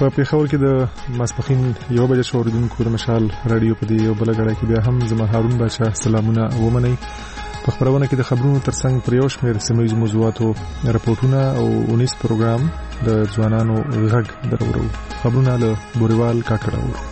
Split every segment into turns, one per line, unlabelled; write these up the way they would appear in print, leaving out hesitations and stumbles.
پیښور کې د ماسپخین 1 بجې شوردونکو د مشال رادیو په دې یو بل غړای کې بیا هم زما هارون بچا سلامونه ومني. په خبرونه کې د خبرونو ترڅنګ پر یو شمېر سیمه ییز موضوعاتو راپورټونه او 19 پروګرام د ځوانانو غږ درورو. خبرونه له بوريوال کاکړاو.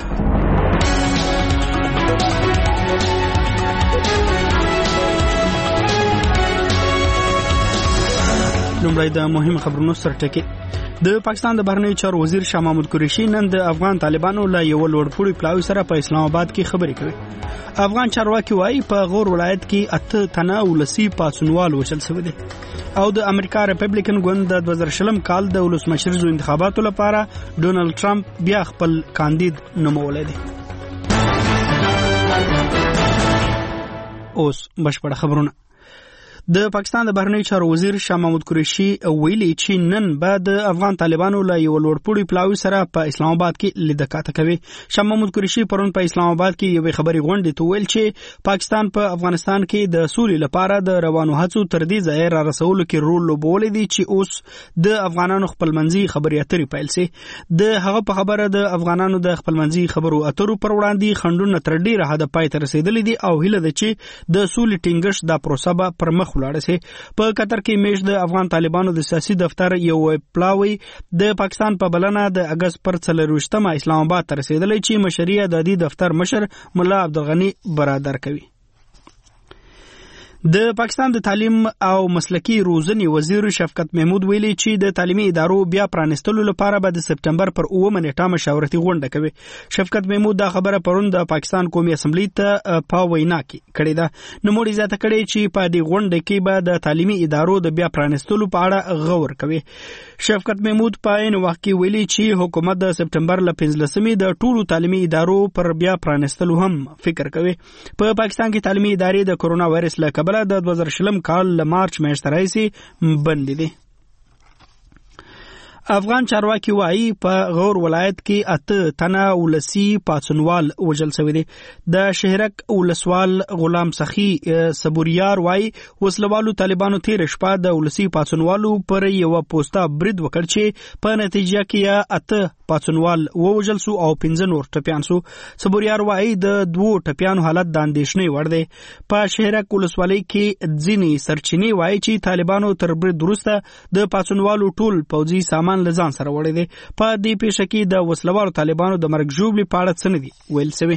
لومړی د مهم خبرونو سرټکی. د پاکستان د بهرنیو چارو وزیر شاه محمود قریشي نن د افغان طالبانو له یو لوړپوړي پلاوي سره په اسلام آباد کې خبرې کوي. افغان چارواکي وايي په غور ولایت کې 8 تنه ولسی پاسونوال وشل شوی دي او د امریکا ریپبلیکن ګوند د 2020 کال د ولسمشر انتخاباتو لپاره ډونالد ټرمپ بیا خپل کاندید نومولې دي. اوس بشپړ خبرونه. د پاکستان د بهرنیو چارو وزیر شاه محمود قریشي ویلي چې نن به د افغان طالبانو له یو لوړپوړي پلاوي سره په اسلام آباد کې لیدکاته کوي. شاه محمود قریشي پرون په اسلام آباد کې یو خبري غونډه ته ویل چې پاکستان په افغانستان کې د سولې لپاره د روانو هڅو تر دې ځای را رسولو کې رول لوبولې دي چې اوس د افغانانو خپلمنځي خبرې اترې پیل سي. د هغه په خبره د افغانانو د خپلمنځي خبرو اترو پر وړاندې خندونه تر ډیره حد پای ته رسیدلې دي او هیله ده چې د سولې ټینګښت د پروسه به پر مخ ولاړ شي. په قطر کې میش د افغان طالبانو د سیاسي دفتر یو پلاوی د پاکستان په بلنه د اگست پر 24 اسلام آباد ته رسیدلې چې مشري د دې دفتر مشر مولا عبدالغنی برادر کوي. د پاکستان د تعلیم او مسلکی روزنې وزیر شفقت محمود ویلي چې د تعلیمي ادارو بیا پرانستلو لپاره به د سپټمبر پر 9 نیټه مشاورتي غونډه کوي. شفقت محمود دا خبره پرون د پاکستان قومي اسمبلی ته په وینا کې کړې ده. نوموړي زیاته کړې چې په دې غونډه کې به د تعلیمي ادارو د بیا پرانستلو په اړه غور کوي. شفقت محمود په عین وخت کې ویلي چې حکومت د سپټمبر ل 15 د ټولو تعلیمي ادارو پر بیا پرانستلو هم فکر کوي. په پاکستان کې تعلیمي ادارې د کورونا وایرس له کبله د 2020 کال له مارچ میاشتې راهیسې بند دي. افغان چارواکي وايي په غور ولایت کې 8 تنه ولسی پاسونوال وژل شوی دي. د شهرک ولسوال غلام سخی صبوریار وايي وسلوالو طالبانو تیر شپه د ولسی پاسونوالو پر یو پوسټه برید وکړ چې په نتیجه کې 8 پاسونوال ووژل سو او 15 نور ټپیان سو. صبوریار وايي د 2 ټپیانو حالت د اندېښنې وړ دی. په شهرک ولسوالۍ کې ځینې سرچینې وايي چې طالبانو تر برید وروسته د پاسونوالو ټول پوځي سامان لزان سره وړي دي. په دې پیښه کې د وسلوالو طالبانو د مرګ ژوبلې په اړه څه نه دي ویل شوی.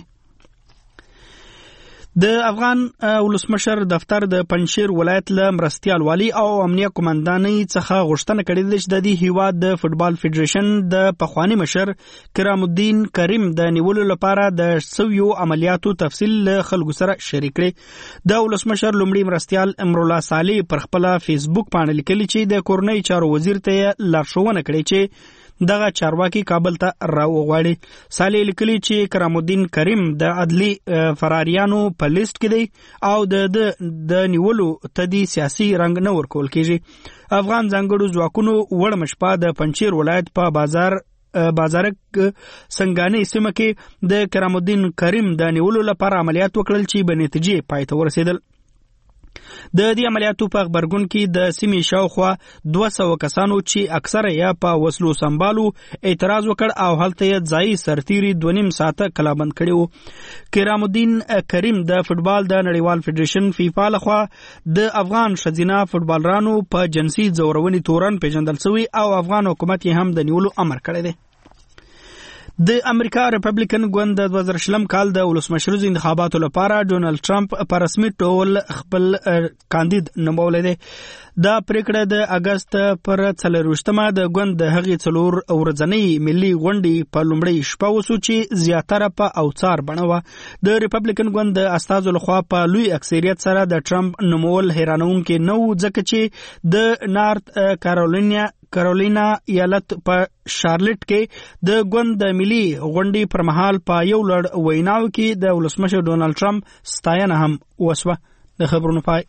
د افغان ولسمشر دفتر د پنجشیر ولایت له مرستیال والی او امنیه قومندانۍ څخه غوښتنه کړې ده چې د دې هیواد د فوتبال فدریشن د پخوانی مشر کرام الدین کریم د نیولو لپاره د سویو عملیاتو تفصیل له خلکو سره شریک کړي. د ولسمشر لومړي مرستیال امرالله صالح پر خپل فیسبوک باندې لیکلي چې د کورنۍ چارو وزیر ته لارښوونه کړې چې دغه چارواکي کابل ته راوغواړي. صالح لیکلي چې کرام الدین کریم د عدلي فراریانو په لیست کې دی او د نیولو تدي سیاسي رنګ نه ورکول کیږي. افغان ځانګړو ځواکونو وړ مشپا د پنجشیر ولایت په بازارک سنگانې سیمه کې د کرام الدین کریم د نیولو لپاره عملیات وکړل چې به نتیجې پای ته ورسېدل. د دې عملیاتو په خبرګون کې د سیمې شاوخوا 200 کسانو چې اکثره یې په وسلو سنبالو اعتراض وکړ او هلته یې ځای سرتیري 2.5 ساعته کلابند کړي وو. کرام الدین کریم د فوتبال د نړیوال فدریشن فیفا لخوا د افغان ښځینه فوتبالرانو په جنسي ځورونې تورن پیژندل شوی او افغان حکومت یې هم د نیولو امر کړی دی. د امریکا ریپبلیکن ګوند د 2020 کال د ولسمشر انتخاباتو لپاره ډونالد ټرمپ په رسمي ډول خپل کاندید نومولې دی. دا پریکړه د اگست پر 24 د ګوند د هغې 4 ورځنۍ ملي غونډې په لومړۍ شپه وسو چې زیاتره په اوڅار بڼه وه. د ریپبلیکن ګوند د استازو لخوا په لوی اکثریت سره د ټرمپ نومول حیرانونکي نه و ځکه چې د نارت کارولینا ایالت په شارلټ کې د ګوند د ملي غونډې پر مهال په یو لړ ویناو کې د ولسمشر ډونالد ټرمپ ستاینه هم وسوه. د خبرونو پای.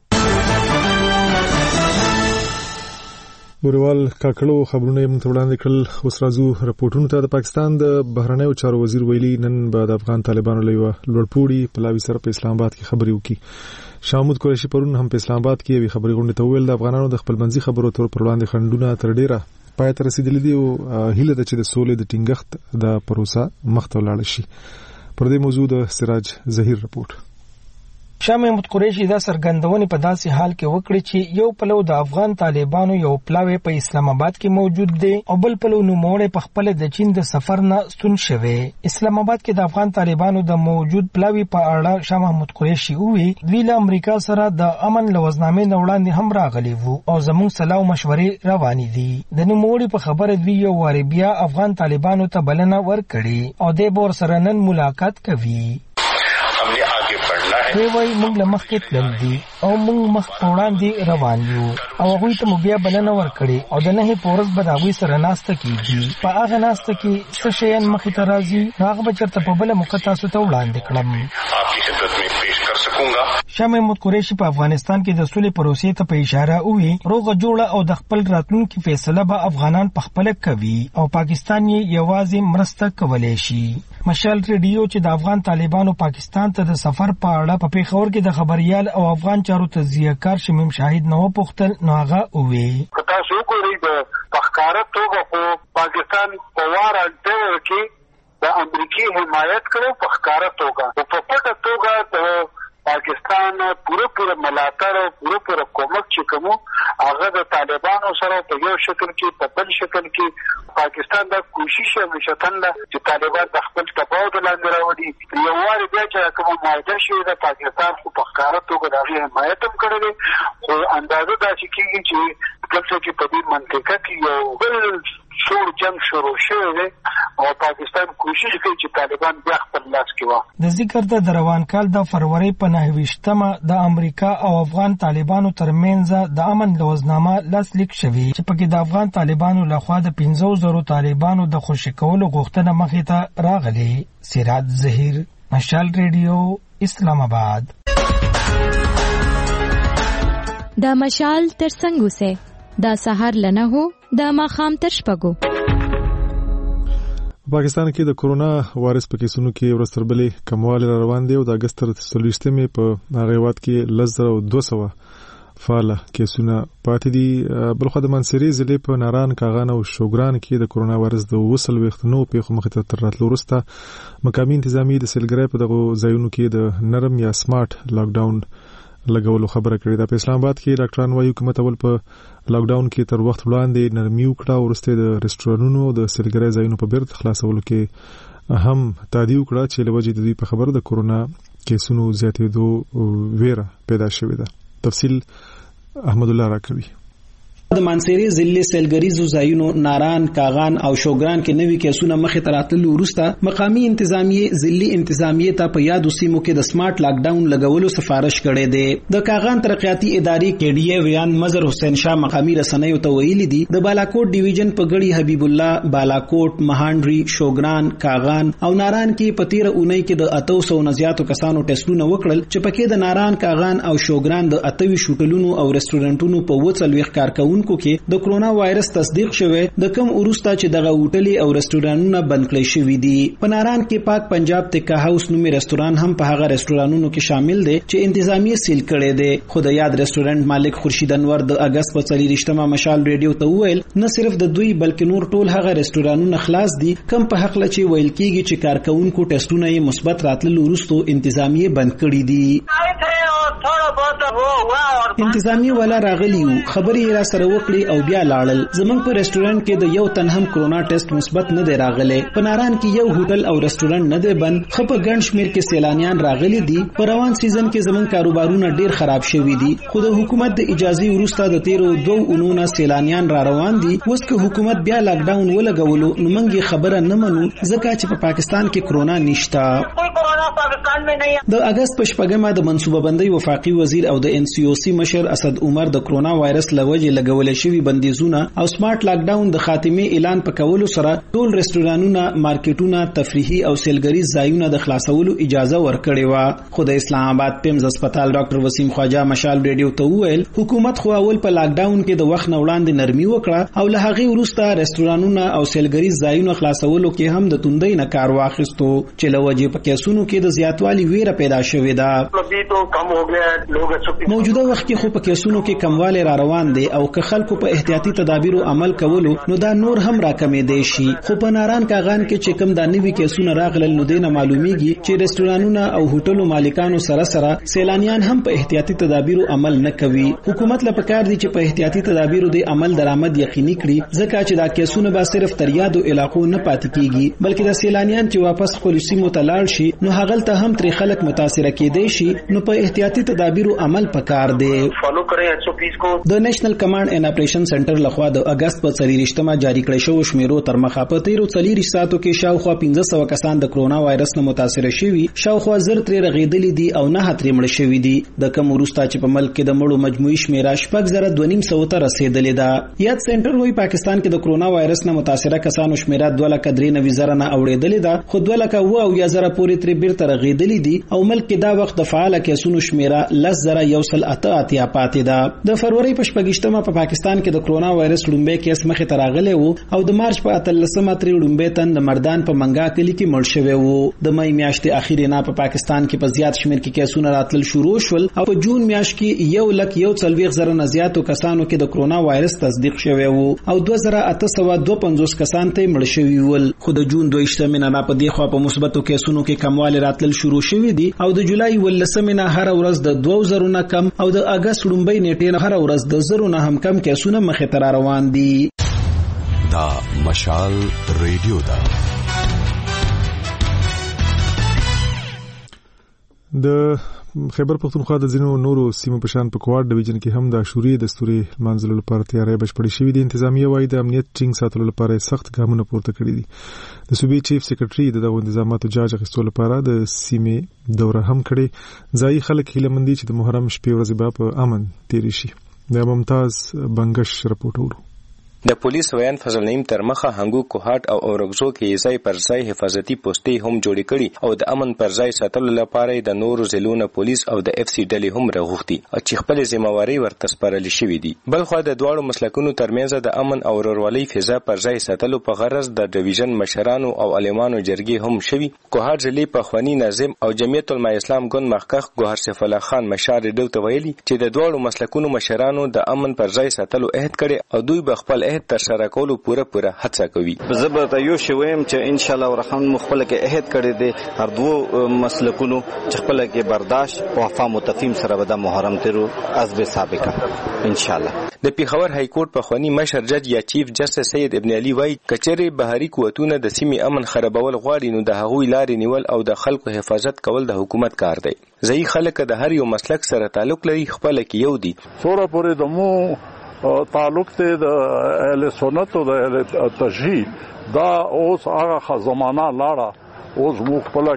بوريوال کاکړو خبرونه موږ ته وړاندې کړل. اوس راځو رپورټونو ته. د پاکستان د بهرنیو چارو وزیر ویلي نن به د افغان طالبانو له لوړپوړي پلاوي سره په اسلام آباد کې خبرې وکړي. شاه محمود قریشي پرون هم په اسلام آباد کې یوه خبري غونډه ته ویل د افغانانو د خپلمنځي خبرو تر وړاندې خندونه تر ډیره پای ته رسیدلې دي او هیله ده چې د سولې د ټینګښت د پروسه مخ ته ولاړ شي. پر دې موضوع د سراج ظهیر رپورټ.
شاه محمود قریشي دا څرګندونې په داسې حال کې وکړي چې یو پلو د افغان طالبانو یو پلاوی په اسلام آباد کې موجود دی او بل پلو نوموړی په خپل د چین د سفر نه ستون شوی. اسلام آباد کې د افغان طالبانو د موجود پلاوی په اړه شاه محمود قریشي وویل دوی له امریکا سره د امن لوزنامې نه وړاندې هم راغلي وو او زموږ سلا او مشورې روانې دي. د نوموړي په خبره دوی یو واری بیا افغان طالبانو ته بلنه ورکړي او د بور سره نن ملاقات کوي. دوی وایي موږ له مخکې تلل دي او موږ مخ په وړاندې روان یو او هغوی ته مو بیا بلنه ورکړې او د نهې په ورځ به د هغوی سره ناسته کېږي. په هغه ناسته کې څه شیان مخې ته راځي نو هغه به چېرته په بله موقع تاسو ته وړاندې کړم. شاه محمود قریشي په افغانستان کې د سولې پروسې ته په اشاره وویل روغه جوړه او د خپل راتلونکي فیصله به افغانان په خپله کوي او پاکستان یې یوازې مرسته کولی شي. مشال ریډیو چې د افغان طالبانو پاکستان ته د سفر په اړه په پیښور کې د خبريال او افغان چارو تجزیه کار شمیم شاهد نو پختل نو هغه وې
تاسو کوی د پخکاره توګه په پاکستان په وار اړه کې د امریکای حمایت کړو پخکاره توګه او په پټه توګه د پاکستان پوره ملاتړ او پوره کومک چې کوم هغه د طالبانو سره په یو شکل کې په بل شکل کې پاکستان دا کوشش همیشه تنده چې طالبان د خپل تباو د لاندې راوړي. یو واري بیا چې کوم معاهده شوې ده پاکستان خو په ښکاره توګه د هغې حمایت هم کړی دی خو اندازه داسې کېږي چې دلته کې په دې منطقه کې یو بل سوړ جنګ شروع شوی دی او پاکستان کوشش کوي چې طالبان بیا خپل لاس کې واخلي.
د ذکر د روان کال د فروری په 9 د امریکا او افغان طالبانو ترمنځ د امن لوزنامه لاسلیک شوی چې پکې د افغان طالبانو لخوا د 15,000 طالبانو د خوشی کولو غوښتنه مخې ته راغلی. سراج ظهیر، مشال ریډیو، اسلام آباد.
د مشال ترڅنګ اوسه دا سحر لنه هو د ماخام تر شپږو.
پاکستان کې د کورونا وایرس په کیسونو کې ورځ تر بلې کموالی روان دی او د اگست تر 23 په هغه وخت کې 1200 فعال کیسونه پاتې دي. بلخو د منصوري ضلع په ناران کاغان او شوګران کې د کورونا وایرس د وصل وختنو په مخ ته تر راتلو وروسته مقامي انتظامی د سیلګرۍ په دغه ځایونو کې د نرم یا سمارټ لاک ډاون لګولو خبره کړې ده. په اسلام آباد کې ډاکټران وايي حکومت اول په لاک ډاون کې تر وخت وړاندې نرمي وکړه او ورسته د ریسټورانونو د سیلګرۍ ځایونو په بیرته خلاصولو کې هم تادیو کړه چې لوجې د دوی په خبره د کورونا کیسونو زیاتېدو ویره پیدا شوې ده. تفصیل احمد الله راکوي.
د منصوري ضلع سیلګریزو ځایونو ناران کاغان او شوګران کې نوي کیسونه مخې ته راتللو وروسته مقامي انتظامیه ضلعي انتظامیه ته په یادو سیمو کې د سمارټ لاک ډاون لګولو سفارش کړې ده. د کاغان ترقیاتي ادارې کې ډي ویان مظهر حسین شاه مقامي رسنیو ته ویلي دي د بالاکوټ ډیویژن په غړي حبیب الله بالاکوټ مهانډري شوګران کاغان او ناران کې په 13 اونۍ کې د 800 نه زیاتو کسانو ټیسټونه وکړل چې پکې د ناران کاغان او شوګران د 28 شوټلونو او ریسټورانټونو په 40 کارکونکو کې د کورونا وایرس تصدیق شوه د کم ورسته چې دغه هوټلې او ریسټورانونه بند کړي شوې دي. په ناران کې پاک پنجاب تکا هاوس نومي ریسټوران هم په هغه ریسټورانونو کې شامل دي چې انتظامیه سیل کړي دي. خو د یاد ریسټورانټ مالک خورشید انور د اگست په 24 مشال ریډیو ته وویل نه صرف د دوی بلکې نور ټول هغه ریسټورانونه خلاص دي کم په حق لچې ویل کیږي چې کارکونکو ټیسټونه یې مثبت راتللو وروسته انتظامیه بند کړي دي. انتظامی والا راغلیو خبرې را سره وکړي او بیا لاړل. زمنګ په ریسټورانټ کې د یو تن هم کورونا ټیسټ مثبت نه دی راغلی. په ناران کې یو هوټل او ریسټورانټ نه دی بند. خو په ګڼ شمیر کې سیلانیان راغلي دي. په روان سیزن کې زمنګ کاروبارونه ډیر خراب شوي دي. خو د حکومت د اجازه وروسته د 13 اونونو سیلانیان را روان دي. اوس که حکومت بیا لاک ډاون ولګولو نو موږ خبره نه منو ځکه چې په پاکستان کې کورونا نشته. د اگست په 8 د منصوبه بندي وفاقي وزیر او د ان سی او سی مشر اسد عمر د کورونا وایرس لوجه لګول شوی بندیزونه او سمارټ لاک ډاون د خاتمه اعلان په کولو سره ټول ریسټورانونه، مارکیټونه، تفریحي او سیلګریز ځایونه د خلاصولو اجازه ورکړې و. خو د اسلام آباد پیمز هسپتال ډاکټر وسیم خواجه مشال ریډیو ته وویل حکومت خو اول په لاک ډاون کې د وخت وړاندې نرمي وکړه او له هغه وروسته ریسټورانونه او سیلګریز ځایونه خلاصولو کې هم د توندۍ نه کار واخیستو چې لوجه په کیسونو کې
کې د زیاتوالي ویره پیدا شوې ده. موجوده وخت کې خو په کیسونو کې کموالی را روان دی او که خلکو په احتیاطي تدابیرو عمل کولو نو دا نور هم راکمېدی شي. خو په ناران کاغان کې چې کوم دا نوي کیسونه راغلل نو دینه معلومیږي چې رستورانونه او هوټلو مالکانو سره سیلانیان هم په احتیاطي تدابیرو عمل نه کوي. حکومت له پکار دی چې په احتیاطي تدابیرو د عمل درآمد یقیني کړي ځکه چې دا کیسونه به صرف تر یادو علاقو نه پاتې کیږي بلکې د سیلانیان چې واپس خپل سیمو ته لاړ شي نو هغلته هم تر خلک متاثر کېدای شي نو په احتیاطي تدابیرو عمل پکار دی.
فالو کړئ 120 کو.
د نېشنل کمانډ اینڈ اپریشن سنټر لخوا د اگست په 23مه جاری کړی شو شمیرو تر مخه په 13 ساعتو کې شاوخوا 1500 کسان د کرونا وایرس نه متاثر شوي شاوخوا زر تر رغیدلې دي او نه هترې مړ شوي دي. د کوم وروسته چې په ملک کې د مړو مجموعي شمیره 6,200 ته رسیدلې ده. یاد سنټر وایي پاکستان کې د کرونا وایرس نه متاثر کسانو شمیره 2,93,000 نه اوریدلې ده خو 2,00,000 پورې تر بیرته رغیدلې دي او ملک کې دا وخت د فعال کیسونو شمیره 10,188 پاتې ده. د فروری په 28مه په پاکستان کې د کرونا وایرس لومبه کیس مخې ته راغلی وو او د مارچ په 13مه تر لومبه تن د مردان په منګا کلی کې مړ شوی وو. د مې میاشتې اخیری نه په پاکستان کې په زیات شمیر کې کیسونه راتل شروع شول او په جون میاشت کې 1,40,000 نه زیاتو کسانو کې د کرونا وایرس تصدیق شوی وو او 2,852 کسان ته مړ شوي ول. خو د جون 22مه نه په دې خوا په مثبتو کیسونو کې کموالی راتل شروع شوی دي او د جولای 18مه نه هر ورځ د 2,000 نه کم او د اگست لومبۍ نیټې هر ورځ د 0 نه هم کم کیسونه مخې ته روان دي.
دا مشال ریډیو دا
د خیبر پختونخوا د ځینو نورو سیمو په شان په کوارډ ډیویژن کې هم د عاشوري دستوري منځلو لپاره تیاری بشپړې شوې دي. انتظامیه وايي د امنیت ټینګ ساتلو لپاره سخت ګامونه پورته کړي دي. د صوبې چیف سیکریټري دغه انتظاماتو جاج اخیستلو لپاره د سیمې دوره هم کړې. ځایي خلک هیله مند دي چې د محرم شپې ورځې به په امن تیرې شي. د ممتاز بنگش رپورټ ورو.
د پولیس ویان فضل نعیم تر مخه هنګو کوهات او اورګزو کې ځای پر ځای حفاظتي پوسټې هم جوړې کړي او د امن پر ځای ساتلو لپاره د نورو ضلعونو پولیس او د اف سی ډلې هم راغوښتي چې خپل ذمہواری ورته سپارل شوې دي. بل خو د دواړو مسلکونو ترمنځ د امن او ورورولۍ فضا پر ځای ساتلو په غرض د ډیویژن مشرانو او عالمانو جرګې هم شوي. کوهات ضلع په خوانی ناظم او جمعیت العلماء اسلام ګوند مخکخ ګوهر سیف الله خان مشار ډیو ته ویلي چې د دواړو مسلکونو مشرانو د امن پر ځای ساتلو عهد کړي او دوی به خپل عهد تر سره کولو پوره هڅه کوي.
زبر یو شویم چې ان شاء الله ورحمن مخبل کې عهد کړی دی هر دوه مسلکونو چې خپل کې برداشت او وفا متفیم سره به د محرم تیرو حسب سابقه ان شاء الله.
د پیښور های کورټ په خوانی مشر جج یا چیف جسټس سید ابن علي وای کچره بهاري قوتونه د سیمې امن خرابول غواړي نو د هغوی لارې نیول او د خلکو حفاظت کول د حکومت کار دی. ځای خلک د هر یو مسلک سره تعلق لري خپل کې یو دي.
سوره پورې د مو تعلق ته د اهل سنت او د اهل تشهید دا اوس هغه زمانہ لاړه اوس مخبل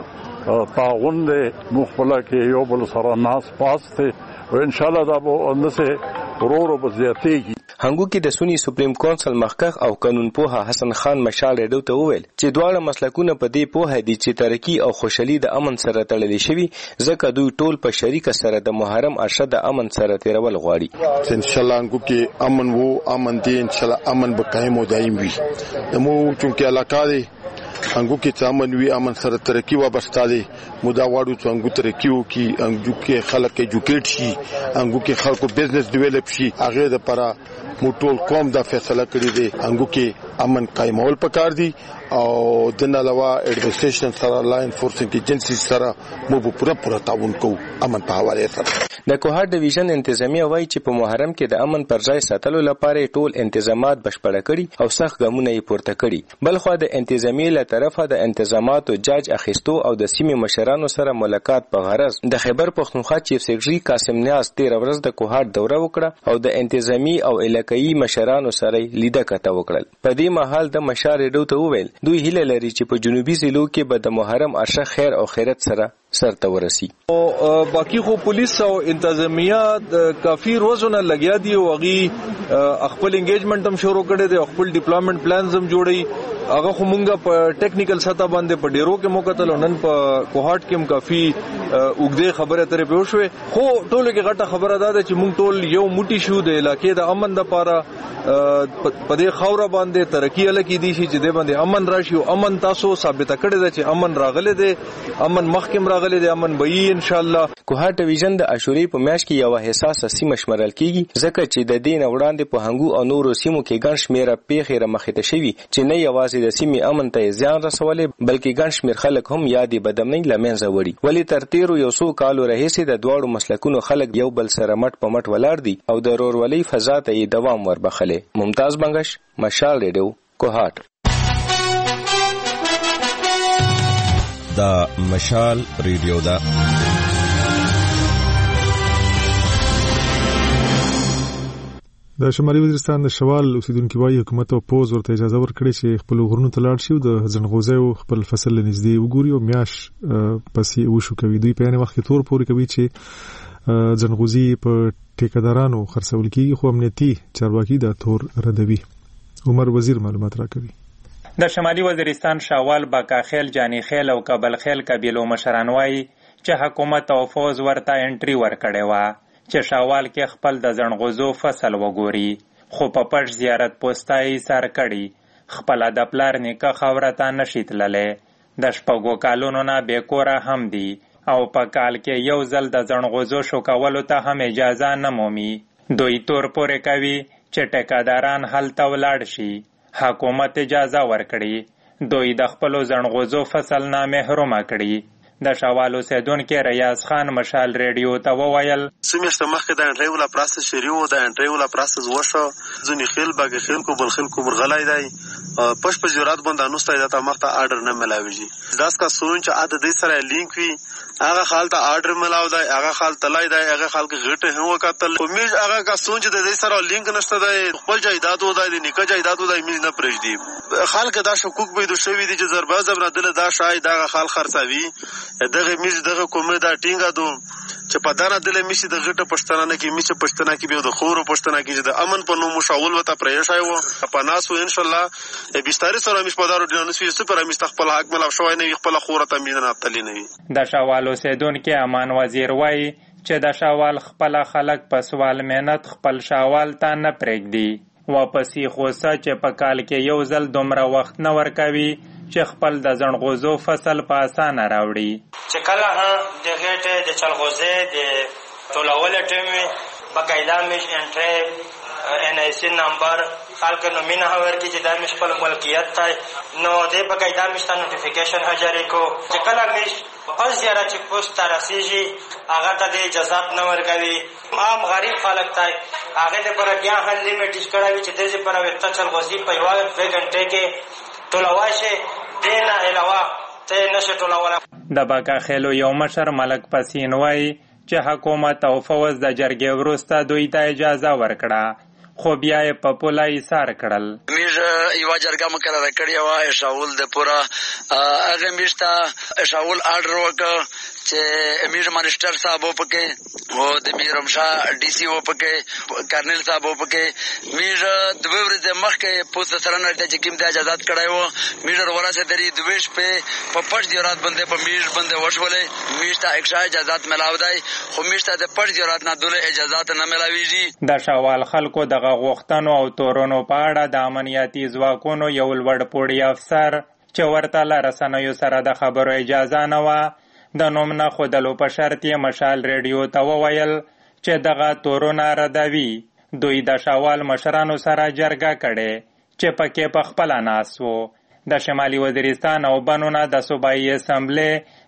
کې تعاون دې مخبل کې یو بل سره ناس پاس ته او ان شاء الله دا به اندسه ورورو بزیاتېږي.
هنګو کې د سونی سپریم کونسل مخکخ او قانون پوها حسن خان مشال ډیو ته وویل چې دواړه مسلکونه په دې پوهه دي چې ترقی او خوشحالي د امن سره تړلې شوی ځکه دوی ټول په شریک سره د محرم عرشه د امن سره تیرول غواړي.
ان شاء الله هنګو کې امن وو امن دي ان شاء الله امن به قائم او دائم وي. مو چونکه علاقه دي هنګو کې امن وي امن سره ترقی وابسته دي مودا واړو چې هنګو ترقی وکي هنګو کې خلک ایجوکیټ شي هنګو کې خلکو بزنس ډیولپ شي هغه د لپاره مو ټول قوم دا فیصله کړی دی هنګو کې امن قائمول پکار دي او د علاوه ایڈمنسټریشن سره لا انفورسمنت ایجنسی سره مو پورا تعاون کوو امن په حواله سره.
د کوهات ډیویژن انتظامیه وایي چې په محرم کې د امن پر ځای ساتلو لپاره ټول انتظامات بشپړ کړي او سخت ګامونه یې پورته کړي. بل خو د انتظامیه له طرفه د انتظاماتو جاج اخیستو او د سیمې مشرانو سره ملاقات په غرض د خیبر پختونخوا چیف سیکریټري قاسم نیاز 13 ورځ د کوهات دوره وکړه او د انتظامی او علاقايي مشرانو سره لیده کته وکړل. په دې مهال د مشار ډیو ته وویل دوی هیله لري چې په جنوبي ضلعو کې به د محرم عرشه خیر او خیرت سره سرته ورسي.
او باقی خو پولیس او انتظامیه کافي روزونه لګیا دي او غي خپل انګیجمنت هم شروع کړي دي او خپل ډیپلویمنٹ پلانز هم جوړي. هغه خو مونږه په ټیکنیکل سطح باندې په ډیرو کې موکتل نن په کوهاټ کې هم کافي وګړي خبره ترې پېښوي. خو ټولو کې غټه خبره ده چې مونږ ټول یو موټی شو د علاقې د امن لپاره په دې خوره باندې ترقی لکې دي چې د باندې امن راشي او امن تاسو ثابت کړی دی چې امن راغلی دی، امن مخکم راغلی دی، امن به ان شاء الله.
کوهاټ ډیویژن د عاشوري په میاشت کې یو حساسه سیمه شمارل کیږي ځکه چې د دین وړاندې په هنګو او نورو سیمو کې ګڼ شمېره پیښې رامخته شوي چې نه یوازې د سیمې امن ته زیان رسولې بلکې ګڼ شمېر خلک هم یادې بدامنۍ له منځه وړي. ولې تر تیرو یو څو کالو راهیسې د دواړو مسلکونو خلک یو بل سره مټ په مټ ولاړ دي او د ورورولۍ فضا ته یې دوام وربخلی. ممتاز بنگش، مشال ریډیو، کوهاټ.
دا مشال ریډیو دا
د شمالي وزیرستان د شوال اوسیدونکو وايي حکومت او پوز ورته اجازه ورکړي چې خپل غرونو ته لاړ شي او د ځنغوزیو خپل فصل لنږدې وګوري او میاش پسې وشو کوي. دوی په یانه وخت کې تور پوري کوي چې ځنغوزي په ټیکدارانو خرڅول کیږي خو امنیتي چارواکي دا تور ردوي. عمر وزیر معلومات راکوي.
د شمالي وزیرستان شاوال باکاخیل، جانی خیل او کابل خیل قبیلو مشران وايي چې حکومت او فوز ورته انټری ورکړې و چې شاوال کې خپل د زنغوزو فصل وګوري، خو په پټ زیارت پوسټای سر کړي خپل د پلار نیکه خاوره ته نشي تللی. د شپږو کالونو نه بیکوره هم دي او په کال کې یو ځل د زنغوزو شوکولو ته هم اجازه نه مومي. دوی تور پورې کوي چې ټیکاداران هلته ولاړ شي. حکومت اجازه ورکړي، دوی د خپلو زنغوزو فصل نه محرومه کړي. د شوال اوسیدونکي ریاض خان مشال ریډیو ته وویل
سمیشته مخکې د انټری ولا پروسس شروع و، د انټری ولا پروسس وشو. ځنی خیل باغ خیل کو بل خیل کو مرغلای دی پښ په زیارت باندې انوسته د تمخته آرډر نه ملاويږي. داس کا سونچ عادت دې سره لینک وی هغه خال ته آرډر ملاو دی، هغه خال تلای دی، هغه خال کې غټه هم وکتل کومې هغه کا سونچ د دې سره لینک نشته دی. خپل جایداد و دی، نیکه جایداد و دی، میز نه پرېږدي. خال کې دا شکوک به د شوی دی چې ضربه زبر دل دا شاید دا خال خرڅوي دغه میز دغه کومه دا ټینګه دو چې په دانه دل میشي د غټه پښتنه نه کې میشه پښتنه کې به د خورو پښتنه کې د امن په نوم مشاول وته پرې شای وو په ناسو ان شاء الله بيستاري سره مش په دارو دینو سوي سپر مستقبل حق مل شوی نه خپل خوره ته مين نه تللی نه.
د شوال اوسیدونکو امان وزیر وای چې د شوال خپل خلک په سوال مهنت خپل شوال ته نه پرېږدي. واپسې خوسه چې په کال کې یو ځل دومره وخت نه ورکوي چې خپل د زنغوزو فصل په اسانه راوړي.
چې کله د غټه د چلغوزې د ټولول ټیم بقایدا مش انټری ان ای سی نمبر خلک نو مینه هور کې چې د مش خپل ملکیت ته نو د بقایدا مش ته نوټیفیکیشن هجری کو چې کله مش په زیارت چې پوسټ راسیږي هغه ته د اجازه نه ورکوي. عام غریب خلک ته هغه د پر بیا هل لیمیټ کړی چې د دې پر وخت چلغوزي په یو غنټه کې ټولواشه دینه علاوه ته نشه ټولوله.
د باکاخیلو یو مشر ملک پسین وای چې حکومت او فوز د جرګې وروسته دوی ته اجازه ورکړه خو بیا یې په پوله ایثار کړل.
میز یو جرګه مقرره کړې وه شاول د پورا هغه میشته شاول آرډر وکړ چې امیر منسٹر صاحب وپکې او د میرم شاه ډي سي وپکې کرنل صاحب وپکې میر د ورځې مخکې پوسټ سره نه چې کوم ته اجازه کړای و میر ورسه دري د ویش په پټ دیورات باندې په میر باندې وشولې میشته اکشا اجازه ملاو دی خو میشته د پټ دیورات نه دوله اجازه نه ملاويږي.
د شوال خلکو دغه غوښتنو او تورونو په اړه د امنیتي ځواکونو یو لوړ پوړی افسر چې ورته له رسنیو سره د خبرو اجازه نه و د نوم نه خودلو په شرط یې مشال ریډیو ته وویل چې دغه تورونه ردوي. دوی د شوال مشرانو سره جرګه کړې چې پکې په خپله ناست وو. د شمالي وزیرستان او بنونه د صوبایي اسمبلې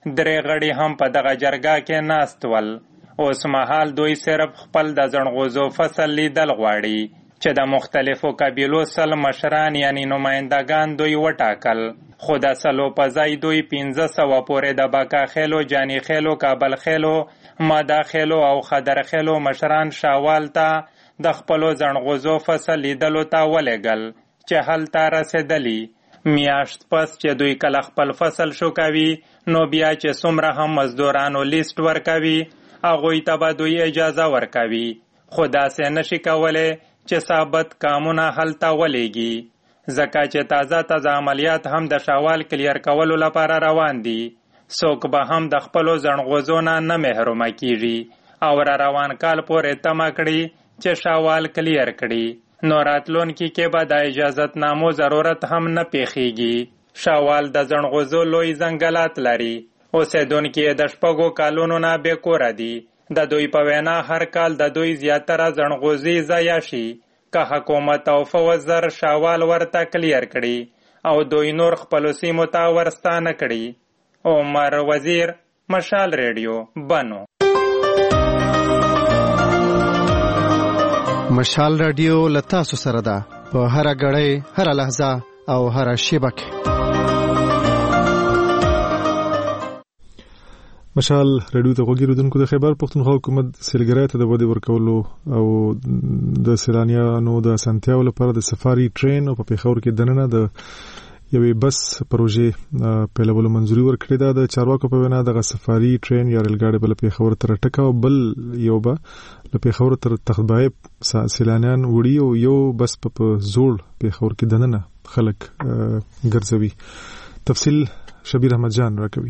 3 غړي هم په دغه جرګه کې ناست ول. اوس مهال دوی صرف خپل د زنغوزو فصل لیدل غواړي چې د مختلفو قبیلو سل مشران یعنی نمایندگان دوی وټاکل. خو د سلو په ځای دوی 1500 پورې د باکاخیلو، جانی خیلو، کابل خیلو، مادا خیلو او خدر خیلو مشران شاوال ته د خپلو زنغوزو فصل لیدلو ته ولېږل چې هلته رسېدلي. میاشت پس چې دوی کله خپل فصل شوکوي نو بیا چې څومره هم مزدورانو لیست ورکوي هغوی ته به دوی اجازه ورکوي، خو داسې نشي کولی چې ثابت کامونه هلته ولېږي، ځکه چې تازه عملیات هم د شوال کلیر کولو لپاره روان دي. څوک به هم د خپلو زڼغوزو نه محرومه کیږي او را روان کال پورې تمه کړي چې شوال کلیر کړي، نو راتلونکي کې به د اجازت نامو ضرورت هم نه پیښیږي. شوال د زڼغوزو لوی ځنګلات لري، اوسېدونکي یې د 6 کالونو نه بې کوره دي. د دوی په وینا هر کال د دوی زیاتره زڼغوزي ضایع شي که حکومت او فوزر شوال ورته کلیر کړي او دوی نور خپلو سیمو ته ورستانه کړي. عمر وزیر، مشال ریډیو، بنو.
مشال رادیو لتاسو سره ده په هر غړې، هر لحظه او هر شیبه کې.
مشال رادیو ته وګورئ د خیبر پښتونخوا حکومت سیلګرۍ ته د ودې ورکولو او د سیلانیانو د اسانتیاو لپاره د سفاري ټرین او په پیښور کې دننه د یوې بس پروژې پیلولو منځوري ورکړې ده. د چارواکو په وینا دغه سفاري ټرین یا ریل ګاډي بل پیښور تر ټکا او بل یو به له پیښور تر تخبایب سیلانیان وړي او یو بس په زوړ پیښور کې دننه خلک ګرځوي. تفصیل شبیر احمد جان راکوي.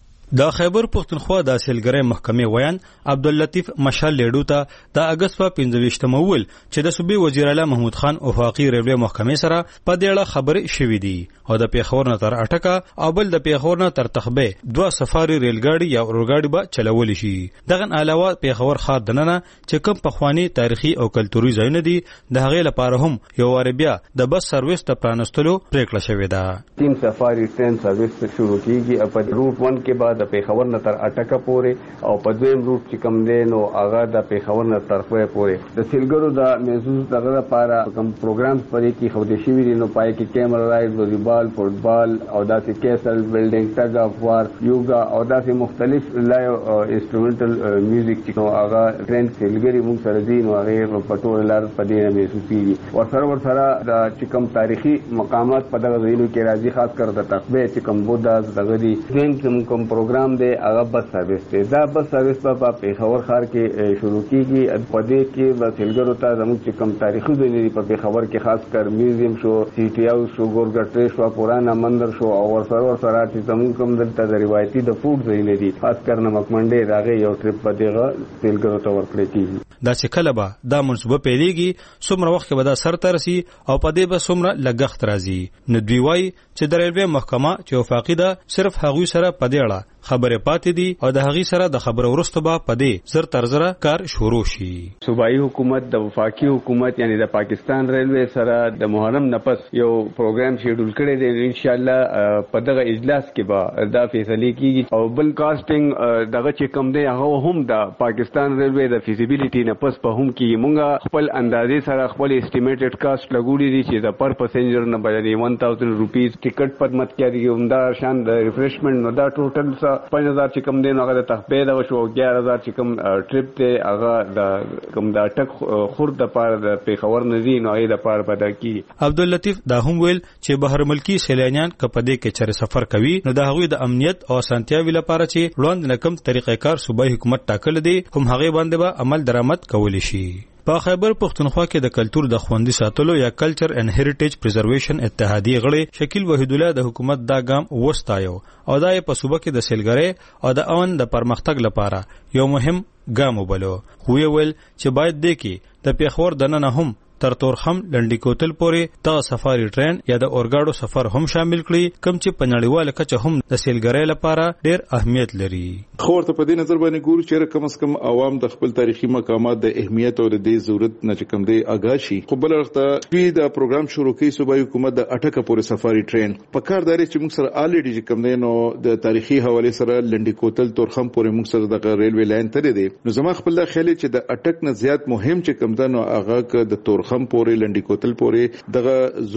د خیبر پښتونخوا د سیلګرۍ محکمې ویان عبداللطیف مشال لیډو ته د اگست په 25 ول چې د صوبې وزیر اعلی محمود خان افاقي ریلوے محکمې سره په دې اړه خبرې شوې دي او د پیښور نه تر اټکا او بل د پیښور نه تر تخبه 2 سفاري ریل ګاډي یا اورګاډي به چلول شي. دغه علاوه پیښور ښار دننه چې کوم پخوانی تاریخي او کلتوري ځایونه دي د هغې لپاره هم یو وار بیا د بس سرویس ته پرانستلو پریکړه شوې ده.
3 سفاري ټرین سرویس شروع کیږي په روټ 1 کې بعد د پیښور نه تر اټکا پورې او په دویم روټ چې کوم دی نو هغه د پیښور نه تر خوې پورې د سیلګرو د محسوس دغه لپاره کوم پروګرامز پرې کې خو د شوی دي نو پای کې کیمرا رائډ، والیبال، فوټبال او داسې کیسل بلډینګ، ټګ اف وار، یوګا او داسې مختلف لایو انسټرومنټل میوزیک چې هغه ټرین سیلګری موږ سره دي نو هغه په ټول لار په دې محسوسيږي. ورسره د چې کوم تاریخي مقامات په دغه ځایونو کې راځي، خاص کر د تخبه چې کوم بوداز دغه دي کوم پروګرام دی هغه بس سرویس دی. دا بس سرویس په پیښور ښار کې شروع کیږي. په دې کې د سیلګرو ته زموږ چې کوم تاریخي ځایونه دي په پیښور کې خاص کر میوزیم شو، سی ټي هاوس شو، ګورګټ شو، پرانا مندر شو او ورسره چې زموږ کوم دلته د روایتي د فوډ ځایونه دي خاص کر نمک منډي راغی یو ټریپ په دغه سیلګرو ته ورکړل کیږي.
دا چې کله به دا منصوبه پیلېږي څومره وخت به دا سر ته رسي او په دې به څومره لګښت راځي. نو دوی وایي چې د ریلوے محکمه چې وفاقي ده صرف هغوی سره په دې اړه خبره پاتې دي او د هغې سره د خبرو وروسته به په دې زر تر زره کار شروع شي.
صوبایي حکومت د وفاقي حکومت یعنی د پاکستان ریلوے سره د محرم نه پس یو پروګرام شیډول کړی دی. ان شاء الله په دغه اجلاس کې به دا فیصله کیږي او بل کاسټینګ دغه چې کم دی هغه هم د پاکستان ریلوے د فیزیبিলিټي نه پس په هم کې مونږه خپل اندازې سره خپل اسټیمیټډ کاست لګولې دي چې د پر پسنجر نه باندې 1000 روپیز ټیکټ پر مت کېږي. همدا شان د ریفریشمنٹ نو دا ټوټل 5000 چې کم دی نو هغه د تخبه دا شو 11000 چې کم ټریپ ته هغه د کم دا ټک خورد د پاره د پیښور نزی نو هغه د پاره پدا کی.
عبداللطیف دا هم ویل چې بهر ملکی سیلانیان کپدې کې چر سفر کوي نو د هغوی د امنیت او سانتیاوي لپاره چې وړاندې نکم طریقې کار صوبایي حکومت ټاکل دي هم هغه باندې به عمل درآمد کولی شي. په خیبر پښتونخوا کې د کلچر د خوندي ساتلو یا کلچر اینڈ هریټیج پریزرویشن اتحادیه غړي شکیل وحید الله د حکومت دا ګام وستایو او دا په صوبه کې د سیلګرۍ او د اون د پرمختګ لپاره یو مهم ګام وبلو. خو یې ویل چې باید د کې د پیښور دننه هم تر تورخم لنډی کوتل پورې تا سفاری ټرین یا د اورګاډو سفر هم شامل کړي کوم چې په نړیواله کچه هم د سیلګرۍ لپاره ډېر اهمیت لري.
خو ورته په دې نظر باندې ګورو چې کم از کم عوام د خپل تاریخي مقامات د اهمیت او د دې ضرورت نه چې کم دی آگاه شي. خو بل وخت د پروګرام شروع کوي صوبایي حکومت د اټکا پورې سفاری ټرین په کار داري چې موږ سره الریډي چې کم دی نو د تاریخي حواله سره لنډی کوتل تورخم پورې موږ سره د ریلوے لاین ترې دی. نو زما خپل خیال چې د اټک نه زیات مهم چې کم ده نو هغه د تورخم پورې لنډی کوتل پورې دغه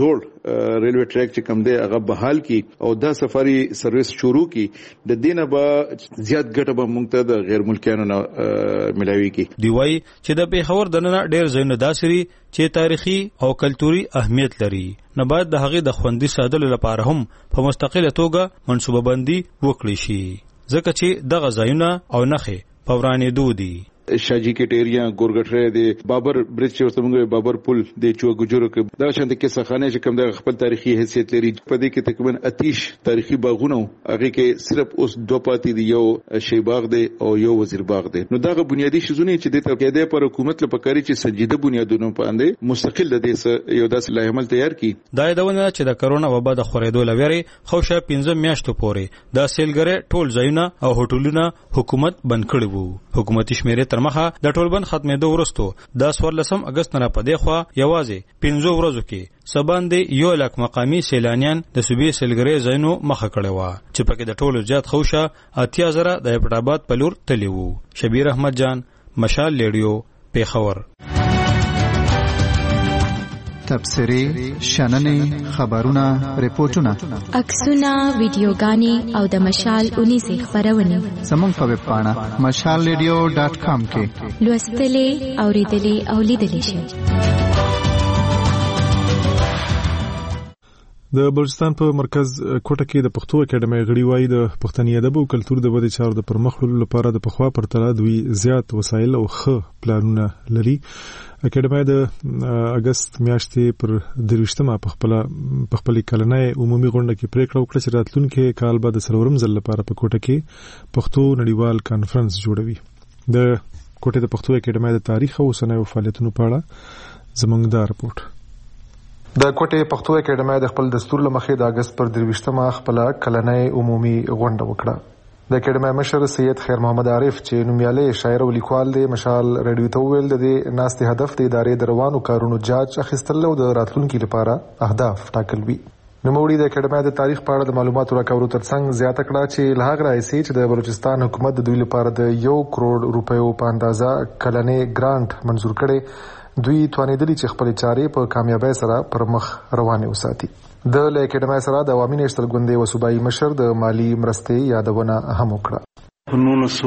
زوړ ریلوے ټریک چې کم دی هغه بحال کی او دا سفاری سرویس شروع کی. د دینه به زیات ګټه به موږ ته د غیر ملکیانو نه ملاويږي.
دی وايي چې د پیښور دننه ډېر ځایونه داسري چې تاریخي او کلتوري اهمیت لري، نه باید د هغې د خوندي ساتلو لپاره هم په مستقله توګه منصوبه بندي وکړي شي، ځکه چې دغه ځایونه او نښې په ورانېدو دي.
شاجی کټیریا ګورګټره د بابر برج چې ورته موږ بابر پل د چوغجورو کې دا شانته کې سخانه چې کوم د خپل تاریخي حیثیت لري. په دې کې تقریبا آتش تاریخي باغونه هغه کې صرف اوس دوه پاتې دي، یو شی باغ دی او یو وزیر باغ دی. نو دغه بنیادی شیزونه چې د ترکیه پر حکومت لپاره کاری چې سنجیده بنیادونو باندې مستقل د دې یو داسې لایحه تیار کړي.
دا یادونه چې د کرونا وبا د خورېدو لويري خوشه 15 میاشتو پورې د سیلګری ټول ځایونه او هوټلونه حکومت بند کړي وو. حکومتي شمیرې تر مخه د ټولبند ختمېدو وروسته د 14 اگست نه پدې خوا یوازې 15 ورځو کې سباندې 1 لک مقامی سیلانیان د صوبې سیلګری ځایونو مخه کړي و چې پکې د ټولو زیات خوشه 80,000 د پټاباد په لور تللی وو. شبیر احمد جان، مشال ریډیو، پیښور.
تبصرې، شننې، خبرونه، ریپورتونه،
عکسونه، ویډیوګانې او د مشال 19 خبرونه
زموږ په ویب پاڼه mashalradio.com کې
لوستلې، اوریدلې او لیدلې شئ.
د بلوچستان په مرکز کوټه کې د پښتو اکیډمي غړي وایي د پښتني ادب او کلتور د ودې چارو د پرمخ وړلو لپاره د پخوا پرتله دوی زیات وسایل او ښه پلانونه لري. اکیډمي د اگست میاشتې پر 23مه په خپل کلنۍ عمومي غونډه کې پریکړه وکړه چې راتلونکي کال به د څلورم ځل لپاره په کوټه کې پښتو نړیوال کانفرنس جوړوي. د کوټه د پښتو اکیډمي د تاریخ او اوسنیو فعالیتونو په اړه زموږ دا رپورټ. د کوټه پښتو اکیډمي د خپل دستور لمخې د اگست پر 23مه خپل کلنۍ عمومي غونډه وکړه. د اکیډمي مشر سید خیر محمد عارف چې نومیالی شاعر او لیکوال دی مشال ریډیو ته ویل د دې ناستې هدف د ادارې د روانو کارونو جاج اخیستل او د راتلونکي لپاره اهداف ټاکل وي. نوموړي د اکیډمي د تاریخ په اړه د معلوماتو راکولو ترڅنګ زیاته کړه چې له هغه راځي چې د بلوچستان حکومت د دوی لپاره د 1 کروڑ روپیو په اندازه کلنۍ ګرانټ منزور کړي، دوی توانیدلي چې خپل چارې په کامیابی سره پر مخ روانې وساتي. د اکیډمي سره د عوامي نېشنل ګوندې و صوبایي مشر د مالی مرستې یادونه هم وکړه.
په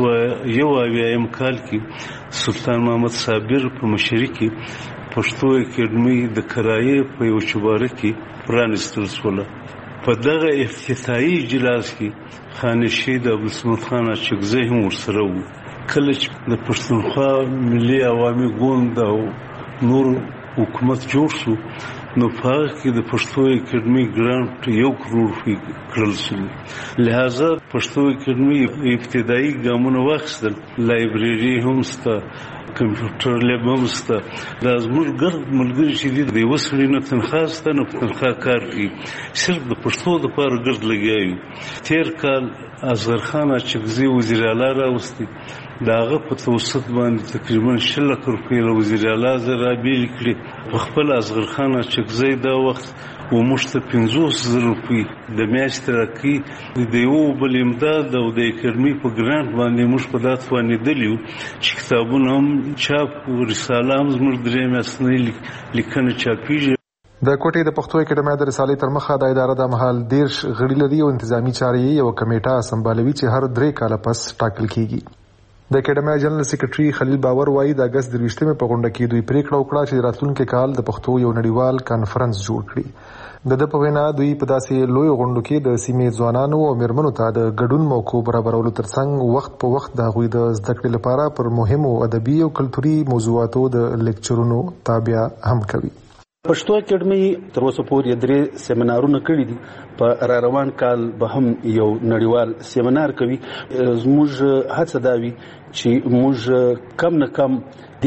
1991 کال کې سلطان محمد صابر په مشرۍ کې پښتو اکیډمي د کرایې په یو چوباره کې پرانستل شوه. په دغه افتتاحي اجلاس کې خانشید عبدالصمد خان اچکزی هم ورسره و. کله چې د پښتونخوا ملي عوامي ګوند او نور حکومت جوړ شو نو په هغه کې د پښتو اکیډمي ګرانټ 1 کروڑ کړل شو. لہذا پښتو اکیډمي ابتدایي ګامونه واخیستل. لایبرري هم شته، کمپیوټر لیب هم شته. دا زموږ ګرد ملګري چې د یوه سړي نه تنخواه شته نه په تنخواه کار کوي، صرف د پښتو دپاره ګرد لګیا یو. تېر کال اصغر خان اچکزي وزیر اعلی راوستی، د هغه په توسط باندې تقریبا 20 لک روپۍ له وزیر اعلی زره بیل کړي. په خپل اصغر خان اچکزی دا وخت و موږ ته 50,000 روپۍ د میاشتې راکوي. د یو بل امداد او د اکیډمي په ګرانټ باندې موږ په دا توانېدلي وو چې کتابونه هم چاپ و، رساله هم زموږ 3 میاشتنۍ لیکنه چاپېږي.
د کوټې د پښتو اکیډمي د رسالې تر مخه د اداره د مهال 13 غړي لري او انتظامی چارې یو کمیټه سمبالوي چې هر 3 کاله پس ټاکل کیږي. د اکیډمي جنرال سیکریټري خلیل باور وایي د اگست 23مه په غونډه کې دوی پریکړه وکړه چې راتلونکي کال د پښتو یو نړیوال کانفرنس جوړ کړي. د په وینا دوی په داسې لوی غونډو کې د سیمې ځوانانو او میرمنو ته د ګډون موقع برابرولو ترڅنګ وخت په وخت د هغوی د زده کړې لپاره پر مهمو ادبي او کلتوري موضوعاتو د لیکچرونو تابع هم کوي.
پښتو اکیډمي تر اوسه پورې 3 سیمینارونه کړي دي. په را روان کال به هم یو نړیوال سیمینار کوي. زموږ هڅه دا وي چې موږ کم نه کم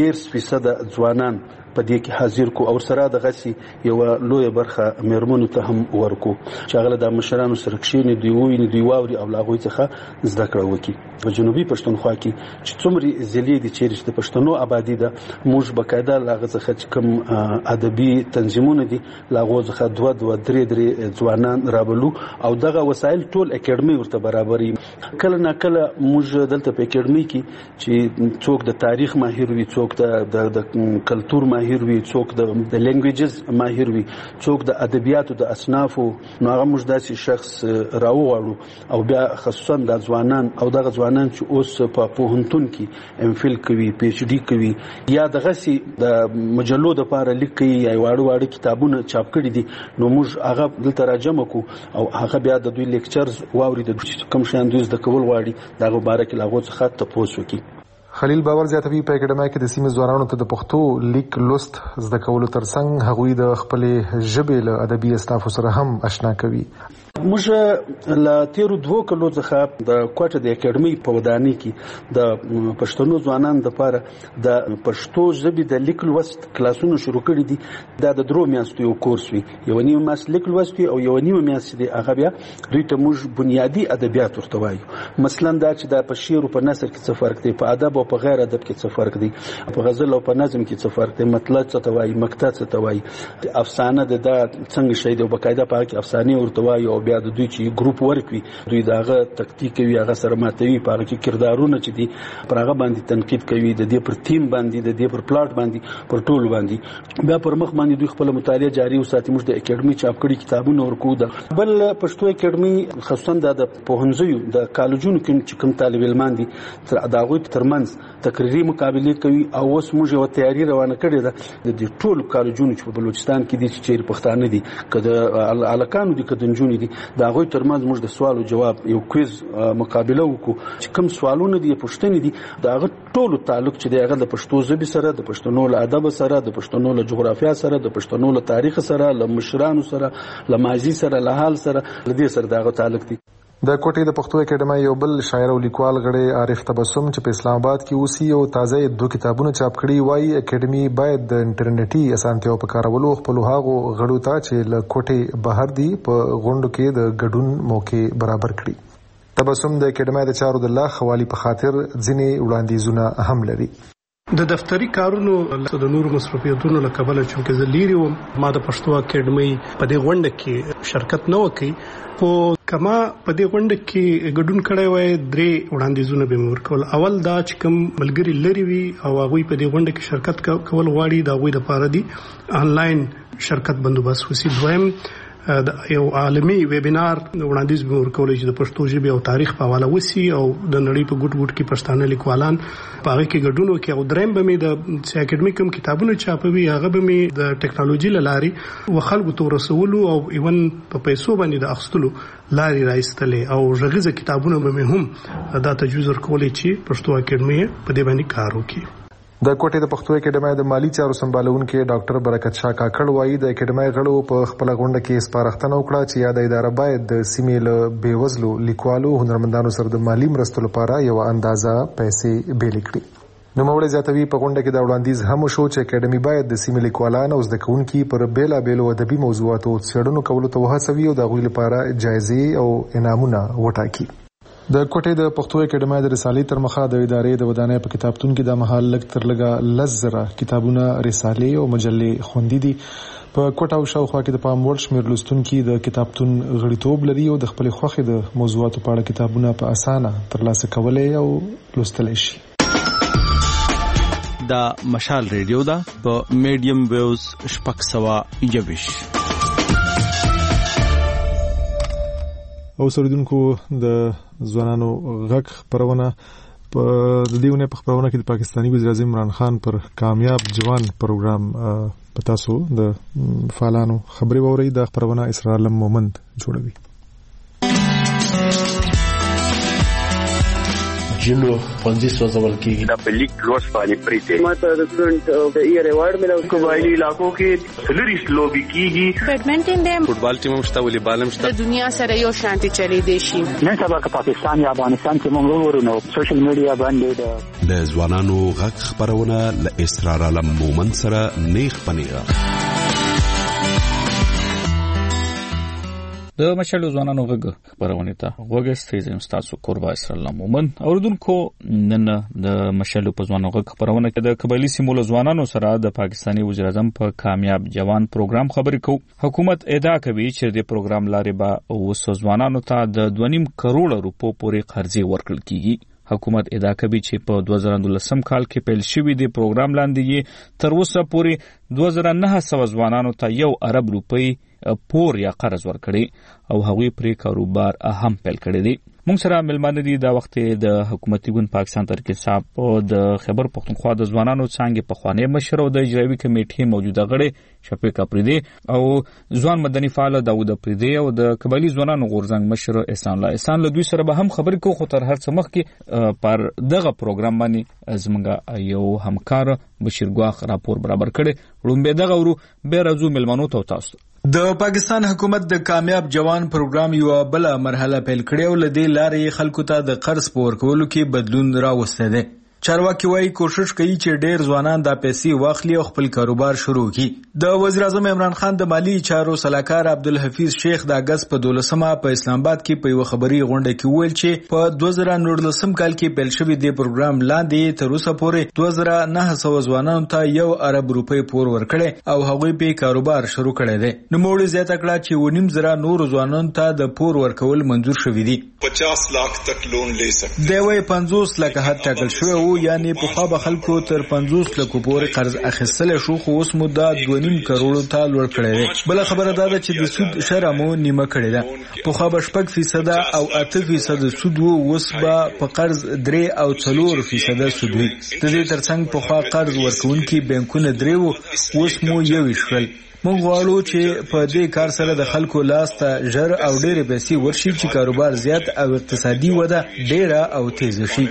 10% ځوانان په دې کې حاضر کو او سره د غسي یو لوی برخه میرمنو ته هم ورکو چې هغه د مشرانو سره کښینې دی ویني دی واوري او لاغوي څخه زده کړه وکي. په جنوبي پښتونخوا کې چې څومره ځلې دي چې د پښتنو آبادی ده، موږ بقاعده لاغه څخه چې کوم ادبي تنظیمونه دي لاغو څخه 2-3 ځوانان رابلو او دغه وسایل ټول اکیډمي ورته برابرې. کله نه کله موږ دلته په اکیډمي کې چې څوک د تاریخ ماهر وي، څوک د کلتور ماهر وي، څوک د لینګویجز ماهر وي، څوک د ادبیاتو د اصنافو. نو هغه موږ داسې شخص راوغواړو او بیا خصوصا د ځوانان او دغه ځوانان چې اوس په پوهنتون کې ام فل کوي، پی ایچ ډي کوي، یا دغه سي د مجلو د لپاره لیکي یا واړه کتابونه چاپ کړي دي، نو موږ هغه دلته راجمع کو او هغه بیا د دوی لیکچرز واوري د کوم شان دوی د کول غواړي دا مبارک لاغو څخه تاسو وکي.
خلیل باور زیاتوي په اکیډمۍ کې د سیمې ځوانانو ته د پښتو لیک لوست زده کولو ترڅنګ هغوی د خپلې ژبې له ادبي اصنافو سره هم آشنا کوي.
موږ له تیرو 2 کلو څخه د کوټه د اکیډمۍ په ودانۍ کې د پښتنو ځوانانو لپاره د پښتو ژبې د لیک لوست کلاسونو شروع کړي دي. دا د 3 میاشتو یو کورس وي، یو نیم میاشت لیک لوست وي او یو نیم میاشت دی هغه بیا دوی ته موږ بنیادی ادبیات ورته وایو. مثلا دا چې د شعر او په نثر کې څه فرق دی، په ادب او په غیر ادب کې څه فرق دی، په غزل او په نظم کې څه فرق دی، مطلب څه ته وایي، مقطع څه ته وایي، افسانه د څنګه شی دی او بقاعده په کې افسانه ورته وایي او بیا د دوی چې ګروپ ورک وي دوی داغه تکتیک کوي، هغه سره ماتوي، په هغه کې کردارونه چې دي پر هغه باندې تنقید کوي، د دې پر تیم باندې، د دې پر پلاټ باندې، پر ټول باندې بیا پر مخ باندې دوی خپل مطالعه جاری وساتي. موږ د اکیډمي چاپ کړي کتابونه ورکو. د بل پښتو اکیډمي خصوصا د پوهنځیو د کالجونو کې چې کوم طالب علمان دي تر داغوی ترمنځ تقریري مقابله کوي او اوس موږ یو تیاری روانه کړې ده د ټول کالجونو چې په بلوچستان کې دي چې پښتانه دي کده الکانو دي کده نجونې دي دا غوي ترمنځ موږ د سوال او جواب یو کویز مقابله وکړو چې کوم سوالونه دي پوښتنې دي دا غو ټول تعلق چې دی هغه د پښتو ژبې سره، د پښتنو له ادب سره، د پښتنو له جغرافیا سره، د پښتنو له تاریخ سره، له مشرانو سره، له ماضي سره، له حال سره، له دې سره دا غو تعلق دي.
د کوټې د پښتو اکیډمۍ یو بل شاعر او لیکوال غړی عارف تبسم چې په اسلام آباد کې اوسي او تازه 2 کتابونه چاپ کړي، وایي اکیډمي باید د انټرنیټي اسانتیاو په کارولو خپل هغو غړو ته چې له کوټې بهر دي په غونډو کې د ګډون موقع برابر کړي. تبسم د اکیډمۍ د چارو د لا خوالي په خاطر ځینې وړاندیزونه هم لري.
د دفتری کارونو د نور مصرفیتونو له کبله چې زه لیري وم، ما د پښتو اکیډمۍ په دې غونډه کې شرکت نه وکړ، خو کما په دې غونډه کې ګډون کړی وای 3 وړاندیزونه به مور کول. اول دا چې کوم ملګری لري وي او هغه په دې غونډه کې شرکت کول غواړي دا غوي د پاره دي آنلاین شرکت بندوبست وسی. دویم د یو عالمي ویبینار وړاندیز به ورکول چې د پښتو ژبې او تاریخ په حواله وسی او د نړۍ په ګډ کې پښتانه لیکوالان په هغه کې ګډون وکړي. او دریم به مې د اکیډمیکم کتابونو چاپوي، هغه به مې د ټیکنالوژي لاري و خلکو ته رسولو او ایون په پیسو باندې د اخستلو لاري راځتلې او ژغیزه کتابونه به مې هم دا تجویز ورکولې چې پښتو اکیډمي په دې باندې کار وکړي.
د کوټې د پښتو اکیډمۍ د مالی چارو سمبالونکو ډاکټر برکت شاه کاکړ وایي د اکیډمۍ غړو په خپل غونډه کې سپارښتنه وکړه چې یاد اداره باید د سیمې له بیوزلو لیکوالو هنرمندانو سره د مالی مرستو لپاره یو اندازه پیسې بیل کړي. نو موږ زیاتوي په غونډه کې دا وړاندیز هم شو چې اکیډمي باید د سیمې لیکوالانو او زده کوونکو پر بیلابیلو ادبي موضوعاتو څېړنو کولو ته وهڅوي او د غوښتلو لپاره جایزې او انعامونه وټاکي. د کوټې د پښتو اکیډمۍ د رسالې تر مخه د ادارې د ودانۍ په کتابتون کې د مهال لګ تر لګه لزره کتابونه، رسالې او مجلې خوندې دي. په کوټه او شاوخوا کې د پام وړ شمېر لوستونکي د کتابتون غړیتوب لري او د خپل خوښې د موضوعاتو په اړه کتابونه په اسانه ترلاسه کولای او لوستلی شي.
دا مشال ریډیو دا په میډیم ویوز 621
او سردونکو د ځوانانو غږ خبرونه په د دیونه په خبرونه کې د پاکستاني وزیر اعظم عمران خان پر کامیاب جوان پروګرام په تاسو د فعالانو خبري ووري د خبرونه اسرار علم مومند جوړوي.
جنو پنځه سوځول کېږي
د پلیک لوس باندې پریته
ماته د سټوډنټ د ایئر ایوارډ ملو
قبایلی علاقو کې سلریس لوبي کیږي
بیډمنټن د
فوټبال ټیم مشته والیبال مشته
د دنیا سره یو شانتي چلی دی شي.
نن سبا که پاکستان یا افغانستان کې موږ ورونو سوشل میډیا باندې
د ځوانانو غږ خبرونه ل اسرار علم مومند سره نیخ پنیغه
د مشالو ځوانانو غږ خبرونه ته وګورئ چې تاسو قربا اسرار الله مومن اوردونکو نن د مشالو په ځوانانو غږ خبرونه کې د قبایلی سیمو ځوانانو سره د پاکستاني وزیر اعظم په کامیاب جوان پروګرام خبرې کوي. حکومت ادعا کوي چې د پروګرام لارې به اوس ځوانانو ته د 2.5 کروڑ روپو پورې قرضې ورکړل کیږي. حکومت ادعا کوي چې په 2019 کال کې پیل شوی دی پروګرام لاندې تر اوسه پورې 2900 ځوانانو ته 1 ارب روپۍ پور یا قرض ورکړي او هغوی پرې کاروبار هم پیل کړی دی. موږ سره ملمانه دي دا وخت د حکومتي ګوند پاکستان تحریک انصاف د خیبر پختونخوا د ځوانانو څانګې پخوانی مشر او د اجرایوي کمیټې موجوده غړي شفیق اپریدي او ځوان مدني فعال داوود اپریدي او د قبایلی ځوانانو غورځنګ مشر احسان الله احسان له دوی سره به هم خبرې کوو. خو تر هر څه مخکې پر دغه پروګرام باندې زموږ یو همکار بشیر ګواخ راپور برابر کړي. وړاندې دغه ورو به راځو ملمنو ته تاسو.
د پاکستان حکومت د کامیاب جوان پروګرام یو بل مرحله پیل کړې او لدې لارې خلکو ته د قرض پور کولو کې بدلون راوسته دی. چارواکي وايي کوشش کوي چې ډېر ځوانان دا پیسې واخلي او خپل کاروبار شروع کړي. د وزیر اعظم عمران خان د مالی چارو سلاکار عبدالحفیظ شیخ د اگست په 12مه په اسلام آباد کې په یو خبري غونډه کې ویل چې په 2019 کال کې پیل شوی دی پروګرام لاندې تر اوسه پورې 2900 ځوانانو ته 1 ارب روپۍ پور ورکړي او هغوی په کاروبار شروع کړی دی. نو موږ زیاته کړه چې 1.5 نور ځوانانو ته د پور ورکول منظور شوی دی.
50 लाख तक लोन ले सकते.
دی وایي 50 لکه حد ټاکل شوی یعنی په خوا به خلکو تر 50 لکو پورې قرض اخیستل شو خو اوس مو دا 2.5 کروڑو ته لوړ کړی دی. بل خبره دا ده چې د سود شرح مو نیمه کړې ده. په خوا به 4% او 8% سود وو اوس به په قرض 3 او 4% سود وي. د دې ترڅنګ په خوا قرض ورکوونکي بانکونه 3 وو اوس مو 1 شول. موږ غواړو چې په دې کار سره د خلکو لاس ته ژر او ډېرې پیسې ورشي چې کاروبار زیات او اقتصادي وده ډېره او تیزه شي.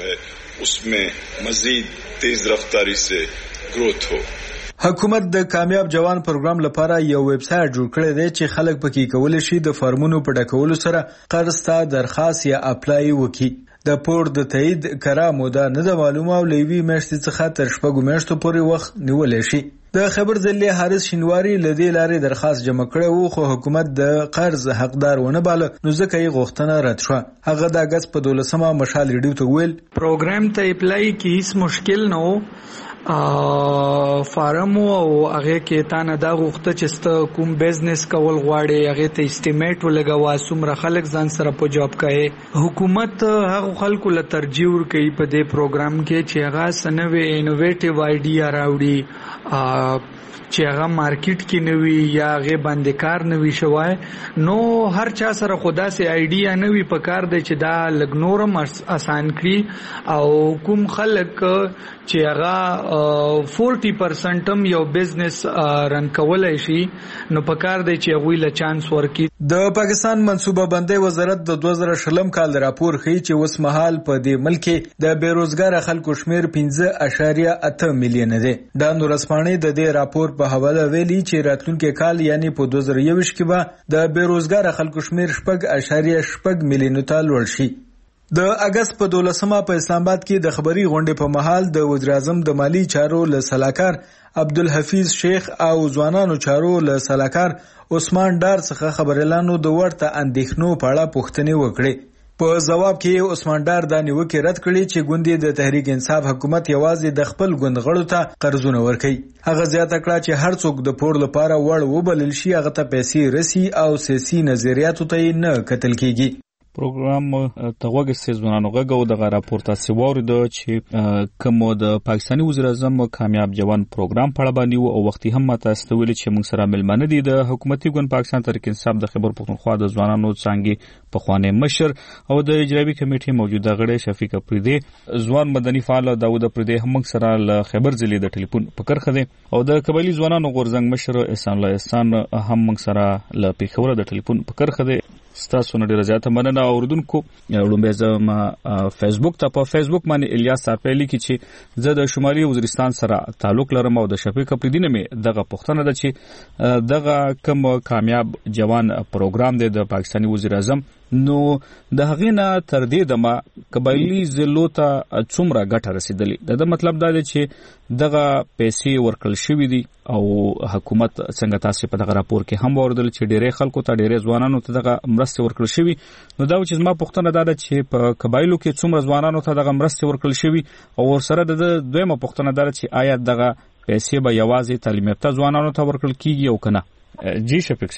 उसमें मजीद तेज रफ्तारी से ग्रोथ हो.
حکومت د کامیاب جوان پروګرام لپاره یو ویب سایټ جوړ کړی دی چې خلک پکې کولی شي د فارمونو په ډکولو سره قرض ته درخواست یا اپلای وکړي. د پور د تایید کرا موده نه ده معلومه او له یوې میاشتې څخه تر 6 میاشتو پورې وخت نیولی شي. د خبر ضلع حارث شینواری له دې لارې درخواست جمع کړی وو خو حکومت د قرض حقدار ونه باله نو ځکه یې غوښتنه رد شوه. هغه د اگست په 12مه مشال ریډیو ته ویل
پروګرام ته اپلای کې هیڅ مشکل نه و. فارم او هغه کې تا نه دا غوښته چې ست کوم بزنس کول غواړي هغه ته استیمیټ ولګوا څومره خلک ځان سره په جاب کوي. حکومت هغه خلکو له ترجیح ورکوي په دې پروګرام کې چې هغه سنوي انوویټیو آیډیا راوړي چې هغه مارکیټ کې نوي یا هغه باندې کار نوي شوای. نو هر چا سره خدا سي آیډیا نوي په کار دی چې دا لګنورم آسان کړي او کوم خلک چې هغه 40% یو بزنس رن کولای شي نو په کار دی چې هغه له چانس ورکړي.
د پاکستان منصوبه بندۍ وزارت د 2020 کال راپور ښیي چې اوس مهال په دې ملک کې د بیروزګار خلکو شمیر 15.8 میلیون دی. د نورسپانې د دې راپور په حواله ویلي چې راتلونکي کال یعنی په 2021 کې به د بیروزګار خلکو شمیر 4.8 میلیون ته لوړ شي. د اگست په 12مه په اسلام آباد کې د خبري غونډې په محل د وزیر اعظم د مالی چارو له سلاکار عبدالحفیظ شیخ او ځوانانو چارو له سلاکار عثمان ډار څخه خبرلانو د ورته اندېښنو په اړه پوښتنې وکړې. په جواب کې عثمان ډار دا نیوکه رد کړې چې ګوندې د تحریک انصاف حکومت یوازې د خپل ګوند غړو ته قرضونه ورکوي. هغه زیاته کړه چې هر څوک د پور لپاره وړ وبلل شي هغه ته پیسې رسي او سیاسي نظریاتو ته نه کتل کیږي.
پروګرام ته وګورئ ځوانانو غږ د راپور تاسو وورید چې کوم د پاکستاني وزیر اعظم کامیاب جوان پروګرام په اړه باندې او وختي هم تاسو ته ویل چې موږ سره ملمنه دي د حکومتي ګوند پاکستان تحریک انصاف د خیبر پختونخوا د ځوانانو څنګه په خوانې مشر او د اجرایوي کمیټې موجوده غړي شفیق اپریدي ځوان مدني فعال داوود اپریدي هم موږ سره له خیبر ضلع د ټلیفون په کرخه دي او د قبایلی ځوانانو غورځنګ مشر احسان الله احسان هم موږ سره له پیښور د ټلیفون په کرخه دي. ستاسو نه ډیره زیاته مننه اوردونکو. لومبه زما فیسبوک ته په فیسبوک باندې الیاس صافلی کې چې زه د شمالي وزیرستان سره تعلق لرم او د شفیق اپریدي نه دغه پښتنه ده چې دغه کوم کامیاب جوان پروګرام دی د پاکستاني وزیر اعظم نو د هغې نه تر دې دمه قبایلي ضلعو ته څومره ګټه رسېدلې. د مطلب دا دی چې دغه پیسې ورکړل شوي دي او حکومت څنګه تاسو په دغه راپور کې هم واردل چې ډېرې خلکو ته ډېرې ځوانانو ته دغه مرستې ورکړل شوي. نو دا چې زما پوښتنه دا ده چې په قبایلو کې څومره ځوانانو ته دغه مرستې ورکړل شوي او ورسره د دویمه پوښتنه دا ده چې آیا دغه پیسې به یوازې تعلیم یافته ځوانانو ته ورکړل کیږي او کنه. جی شفیق صاحب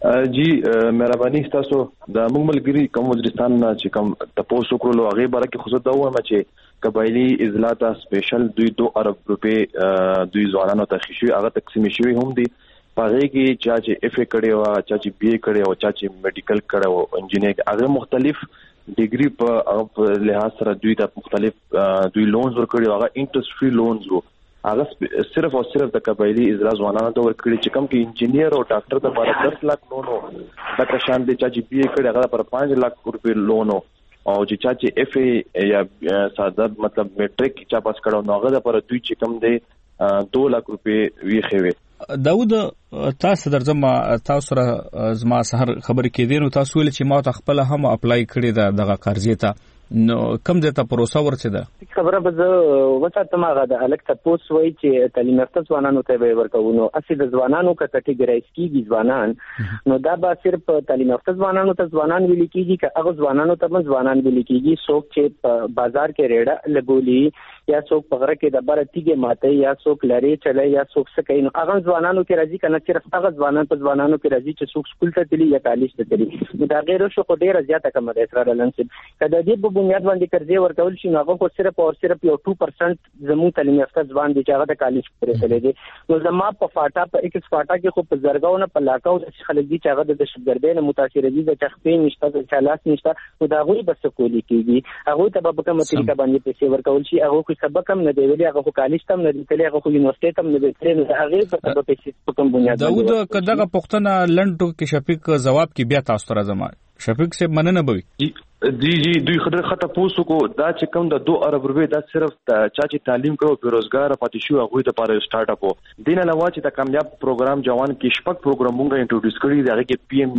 جی مهرباني تاسو د موږ ملګری کوم وزیرستان چې کوم تاسو کولو هغه باره کې خصوصا وایم چې قبایلی اضلاع سپیشل 2 ارب روپے دوی ځوانانو ته خشوي هغه تقسیم شوی هم دي پاره کې چې اف ای کړي او چې بی ای کړي او چې میډیکل کړي او انجینیر هغه مختلف ډیګری په لحاظ سره دوی ته مختلف دوی لونز ورکړي هغه انټرست فری لونز وو هغه صرف او صرف د قبایلی اضلاع ځوانانو ته ورکړي چې کوم کې انجینیر او ډاکټر ته پر 10 لک لونو د کشان دي چې بی ای کړي هغه پر 5 لک روپے لونو او چې اف ای یا ساده مطلب میټریک چا پاس کړو نو هغه پر دوی چې کوم دي 2 لک روپے ویخه وي.
داود تاسو درځم تاسو را زما سحر خبر کې دي نو تاسو ویل چې ما ته خپل هم اپلای کړی دغه قرضې ته نو کوم ځای ته پروسه ورته ده
خبره به وڅته ماغه د الک تاسو وایي چې تعلیم یافته ځوانانو ته به ورکو نو اصلي د ځوانانو کټګورایز کیږي ځوانان نو دا به صرف تعلیم یافته ځوانانو ته ځوانان ویل کیږي که هغه ځوانانو ته ځوانان ویل کیږي څوک چې بازار کې ریډه لګولي یا څوک په غره کې د بار تیګه ماته یا څوک لري چلے یا څوک سکه نو هغه ځوانانو کې راځي کنه صرف هغه ځوانان په ځوانانو کې راځي چې څوک سکول ته تللی یا کالج ته تللی دا غیر شو خو ډیره زیاته کم ده اسرار لنسب کله دې بنیاد باندې قرضې ورکول شي نو هغه خو صرف او صرف یو 2% زموږ تعلیم یافته ځوان دي چې هغه د کالج پورې تللی دي نو زما په فاټا په ایکس فاټا کې خو په زرګاو نه په لاکاو د خلک دي چې هغه د شګردې نه متاثر دي د چخپې نشته د چالاس نشته نو دا غوي بس کولی کیږي هغه ته په کومه طریقه باندې پیسې ورکول شي هغه خو سبق هم نه دی ویلي هغه خو کالج تم نه دی تللی هغه خو یونیورسيټي تم نه دی تللی نو هغه په پیسې په کوم بنیاد
داود کداغه پښتنه لنډو کې شفیق جواب کې بیا تاسو را زما شفیق سے مننه بوي
جی دوی خطه پوسو کو دا چې کوم د 2 ارب روپے دا صرف چې تعلیم کړو بیروزګار پاتې شو هغه ته لپاره سٹارټ اپ دین علاوه چې د کامیاب پروګرام جوان کې شپږ پروګرامونه انټروډیوس کړی دی هغه کې پی ایم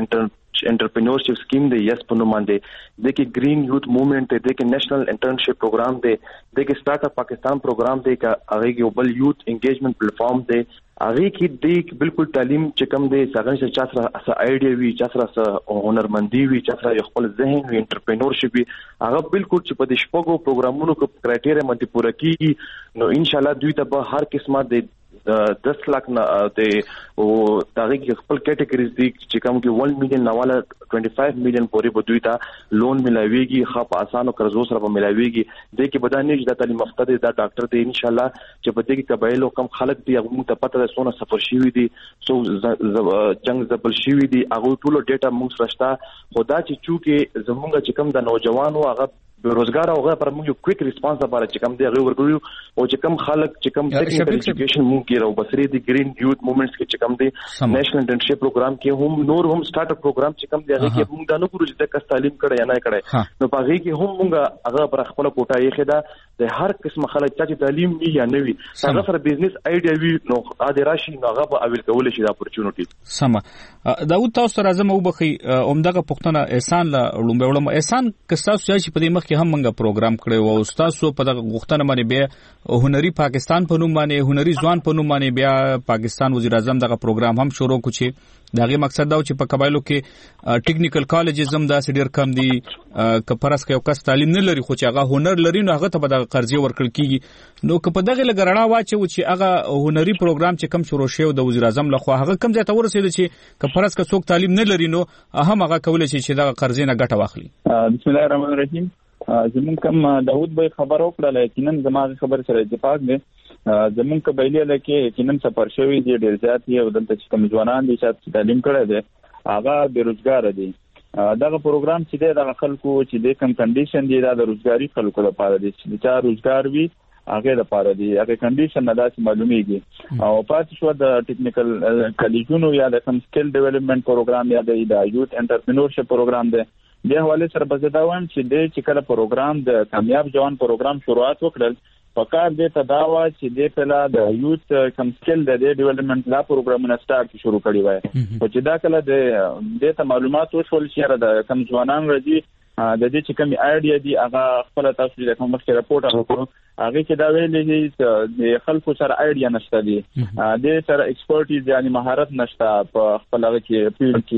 یوث انټرپرینورشپ سکیم دی یس په نوم باندې د کې گرین یوث موومېنټ دی د کې نېشنل انټرنشپ پروګرام دی د کې سٹارټ اپ پاکستان پروګرام دی چې هغه کې بل یوث انګیجمنٹ پلیټ فارم دی هغه کې د بالکل تعلیم چې کوم دی څنګه چې چا سره ایډیا وی چا سره هنرمندي وی چا سره خپل ذهن وی انټرپرینورشپ هغه بالکل چې په دې شپږو پروګرامونو کې کرایټیریا باندې پوره کیږي نو ان شاء الله دوی ته به هر قسمه د 10 लाख نه ته او دغه کې خپل کټګوریز دي چې کوم کې 1 میلیون نواله 25 میلیون پورې په دوی ته لون ملاويږي خو په اسانو قرضو سره به ملاويږي د کې بدانې د تعلیم یافته دي دا ډاکټر دی ان شاء الله چې په دې کې قبایلو کم خلک دي هغه ته پته ده سونه سفر شي دي سو جنگ زبل شي دي هغه ټول ډیټا موږ سره خدا چې چونکه زمونږ چې کوم د نوجوانو هغه روزګار او غیر پر موږ کویک ریسپانس لپاره چې کوم دی هغه ورګو او چې کوم خلک چې کوم ټیکنیکل ایجوکیشن موږ کې راو بسري دی گرین یوث موومېنټس کې چې کوم دی نېشنل انټرنشپ پروګرام کې هم نور هم سٹارټ اپ پروګرام چې کوم دی هغه کې موږ د نو ګورو چې د کس تعلیم کړي یا نه کړي نو په هغه کې هم موږ هغه پر خپل کوټه یې خدا د هر قسم خلک چې تعلیم وی یا نه وي هغه سره بزنس ایډیا وی نو اده راشي نو هغه به اویل کول شي د اپورچونټی
سم داود تاسو راځم او بخي عمدغه پښتنه احسان لا لومبهولم احسان کستاسو چې په دې مخ کې هم موږ پروګرام کړی او تاسو په دغه غوښتنه باندې بیا هنري پاکستان په نوم باندې هنري ځوان په نوم باندې بیا پاکستان وزیر اعظم دغه پروګرام هم شروع کړ چې دغه مقصد دا چې په قبایلو کې ټیکنیکل کالجز هم دا ډیر کم دي کپرس کې یو کس تعلیم نه لري خو چې هغه هنر لري نو هغه ته به د قرضې ورکړل کیږي نو که په دغه لګرړه واچو چې هغه هنري پروګرام چې کم شروع شوی د وزیر اعظم لخوا هغه کم ځای ته ورسېد چې کپرس که څوک تعلیم نه لري نو هم هغه کولای شي چې دغه قرضې نه ګټه واخلي.
بسم الله الرحمن الرحیم. زمون کوم داود به خبر وکړه یقینا زموږ خبر سره اتفاق دی زمون قبایلی لکه یقینا سفر شوی دی ډیر زیات یو دلته چې کوم ځوانان دي چې تعلیم کړی دی هغه بیروزګار دي دغه پروګرام چې دی د خلکو چې د کم کنډیشن دی د روزګاری خلکو لپاره دی چې چا روزګار وي هغه لپاره دی هغه کنډیشن نه داسې معلومیږي او پاتې شو د ټیکنیکل کالجونو یا د کم سکل ډیولپمنٹ پروګرام یا د یوث انټرپرینورشپ پروګرام دی د حواله سره بزداوم چې د چکل پروګرام د کامیاب جوان پروګرام شروعات وکړل پکار دې تداوا چې د پلا د یوث کم سکل د ډیولپمنٹ لا پروګرامونه سٹارټ شروع کړی وای او چې دا کله د ته معلومات وشول چې د کم ځوانان راځي د دې چې کوم ایډیا دی هغه خپل تاسو د کوم مخکې راپورټ وکړو هغه کې دا ویلې چې د خلکو سره ایډیا نشته دی د سره ایکسپرټیز یعنی مهارت نشته په خپل هغه کې پیل کې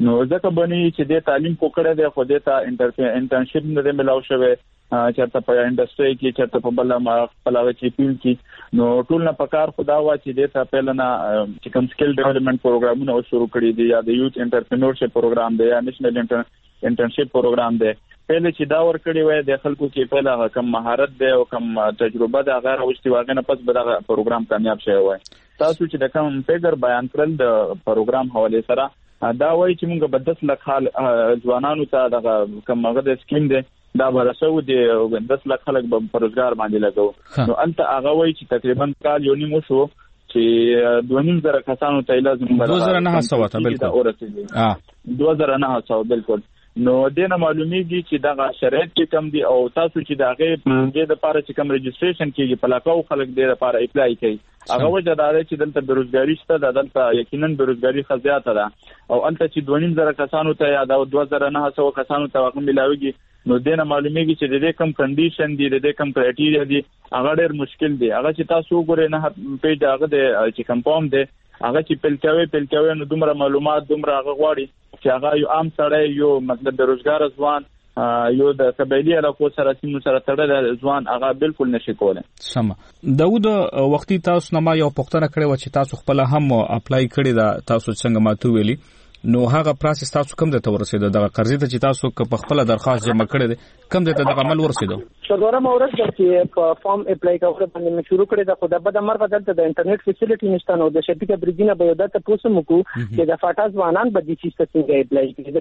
نو ځکه بني چې د تعلیم کو کړه د خو د انټرنشپ نه ملاو شوه چرته په انډستری کې چرته په بل ما خپلوي چې پیل کې نو ټول نه پکار خدا وا چې د تا پهلنا چې کوم سکل ډیولپمنٹ پروګرامونه شروع کړي دي یا د یوث انټرپرینورشپ پروګرام دی یا نېشنل انټرنشپ پروګرام دی پهله چې دا ور کړی وای د خلکو کې پهله کم مهارت دی او کم تجربه د غیر اوستي واغې نه پس به دا پروګرام کامیاب شوی وای تاسو چې د کوم پیګر بیان کړل د پروګرام حواله سره دا وایي چې موږ به 10 لک ځوانانو ته د کوم هغه د سکیم دی دا ورسو د 10 لک خلک په روزګار باندې لګو نو انت هغه وایي چې تقریبا کال یو نیمه شو چې 2.5 کسانو ته لازم
2009 ته بالکل
2009 بالکل نو دنه معلومیږي چې دا شرایط چې کم دي او تاسو چې دا غي د لپاره چې کم ريجستریشن کیږي په لاکو خلک د لپاره اپلای کوي هغه وجه دا چې دلته بیروزګاری شته دلته یقینا بیروزګاری خزیاته ده او انت چې 2.5 کسانو ته یا 2009 کسانو ته وګم ملاويږي نو دنه معلومیږي چې د دې کم کنډیشن دي د دې کم کرایټیریا دي هغه ډېر مشکل دي هغه چې تاسو وګورئ نه پیج هغه د چې کمپاوند دي هغه چې پلکوي نو دومره معلومات دومره هغه غواړي چې هغه یو عام سړی یو مطلب د روزګار ځوان یو د قبایلی علاقو سره سیمو سره تړل ځوان هغه بالکل نشي کولای.
سم داود وختي تاسو نه ما یو پوښتنه کړې و چې تاسو خپل هم اپلای کړی دا تاسو څنګه ماته ویلي نو هغه پروسس تاسو کوم د تور رسیدو د قرضې ته چې تاسو په خپل درخواست جمع کړی کوم د عمل ورسیدو
څلورم ورځ چې په فارم اپلای کول باندې شروع کړی دا خو د بد امر بدلته د انټرنیټ فیسیلیټی نشته نو د شپې برجینه به یو د تاسو مکو چې د فاټاز ځوانان به د چیز څنګه اپلای کوي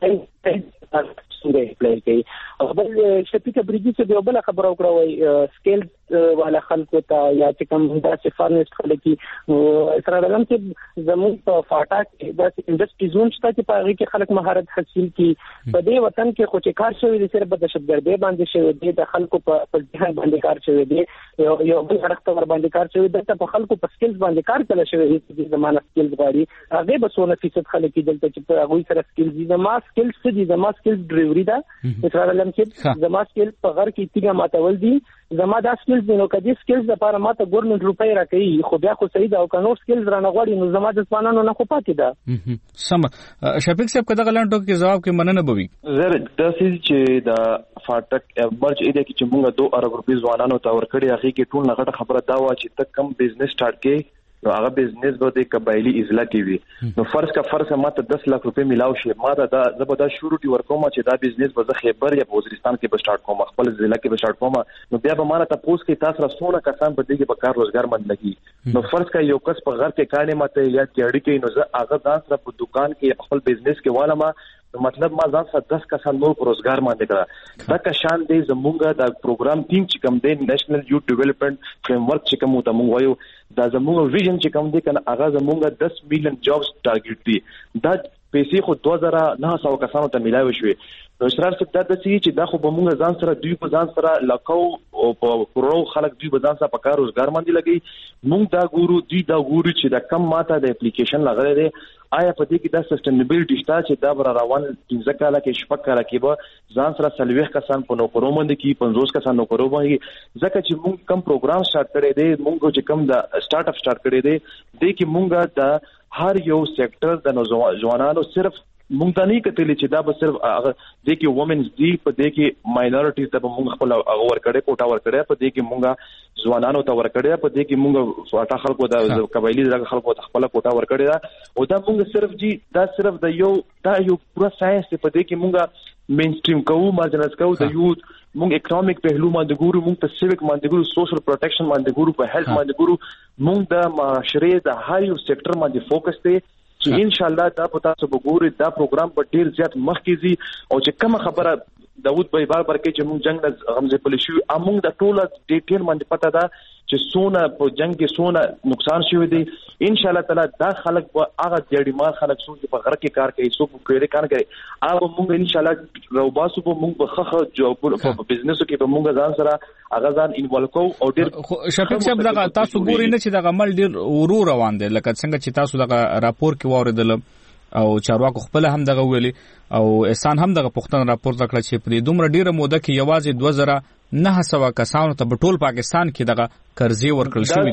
دا څنګه اپلای کوي او بل شپې برجی چې یو بل خبر او کړو سکیل والا خلکو ته یا چې کوم د فارنست خلک نو سره لږم چې زموږ په فاټا کې د انډستری زون شته چې په هغه کې خلک مهارت حاصل کړي په دې وطن کې خو چې کار شوی د سره په دهشتګردۍ باندې شوی دی د خلکو په ځهن باندې کار شوی دی یو بل حرکت ور باندې کار شوی دی په خلکو په سکلز باندې کار کول شوی دی چې زمانه سکلز غواړي هغه به 100% خلک دلته چې په هغه سره سکلز دي زما سکلز دي زما سکلز ډریوري دا اسرائیل لم کې زما سکلز په غر کې تیګه ماتول دي زما دا سکلز نو کدي سکلز لپاره ماته ګورنمنت روپۍ راکړي خو بیا خو صحیح دا او کنو سکلز را نغوړي نو زما د ځوانانو نه خو پاتې ده
سم شفیق صاحب کدا غلانټو کې جواب کې مننه بوي
زه د سې چې دا فاټک برج اې د کې چې موږ 2 ارب روپۍ ځوانانو ته ورکړي هغه کې ټول نغټه خبره دا و چې تک کم بزنس سٹارټ کې نو هغه بزنس به د قبایلی اضلاع کې وي نو فرض ماته 10 لک روپۍ ملاو شي ماته دا زبدا شروع ورکوم چې دا بزنس به زه خیبر یا وزیرستان کې به سٹارټ کوم خپل ضلع کې به سٹارټ کوم نو بیا به ماته تاسو کې تاسو رسونه کسان په دې کې به کار روزګار مند لګي نو فرض کا یو کس په غر کې کانه ماته یا کېړی کې نو زه هغه ځان سره په دکان کې خپل بزنس کې والا ما مطلب ما ځان سره 10 کسان نور روزګار باندې کړه دا که شان دی زمونږ دا پروګرام ټیم چې کوم دی نېشنل یوث ډیولپمنٹ فریم ورک چې کوم ته مونږ وایو دا زمونږ ویژن چې کوم دی کنه هغه زمونږ 10 میلیون جابز ټارګټ دی دا پیسې خو 2900 کسانو ته ملایو شوې نو اسرار څه دا چې دا خو به مونږ ځان سره دوی په ځان سره لکاو او په کرو خلک دوی په ځان سره په کار روزګار باندې لګي مونږ دا ګورو دوی دا ګورو چې دا کم ماته د اپلیکیشن لغړې دی آیا په دې کې دا سسټینبیلیټی شته چې دا بر روان 15 کاله کې شپږ کاله کې به ځان سره سلويخ کسان په نوکرو باندې کې 50 کسان نوکرو باندې ځکه چې مونږ کم پروګرام سٹارټ کړی دی مونږ چې کم دا سٹارټ اپ سٹارټ کړی دی د کې مونږ د هر یو سېکټر د نوجوانانو صرف مونږ ته نه کتلی چې دا به صرف هغه د کې وومنز دی په دې کې ماینورټیز ته مونږ خپل اور کړي کوټا ور کړي په دې کې مونږ ځوانانو ته ور کړي په دې کې مونږ فاټا خلکو د قبایلی درغه خلکو ته خپل کوټا ور کړي دا او دا مونږ صرف جی دا صرف د یو پورا ساينس په دې کې مونږ مین سټریم کوو مارجنایز کوو د یوث مونږ اکونومیک پهلو باندې ګورو مونږ په سیویک باندې ګورو سوشل پروټیکشن باندې ګورو په هیلث باندې ګورو مونږ د معاشره د هر یو سېکټر باندې فوکس دی چې ان شاء الله دا په تاسو وګورئ دا پروګرام په ډیر زیات مخکې زی او چې کوم خبره داود بای بار کې چې موږ جنگ نه غمزه پلی شو امونږ د ټوله ډیټیل باندې پته ده چې سونه په جنگ کې سونه نقصان شوی دی ان شاء الله تعالی دا خلک په هغه ډېری مال خلک سو چې په غره کې کار کوي سو په کېره کار کوي هغه موږ ان شاء الله روباسو په موږ په خخه جواب په بزنس کې په موږ ځان سره هغه ځان انوالو کو او ډېر
شفیق صاحب دا تاسو ګورئ نه چې دا عمل ډېر ورو روان دی لکه څنګه چې تاسو دا راپور کې واوریدل او چارواکو خپل هم دغه ویلي او احسان هم دغه پښتون راپور ذکر چې په دومره ډیره موده کې یوازې 2900 کسانو ته په ټول پاکستان کې دغه قرضې ورکړل شوې دي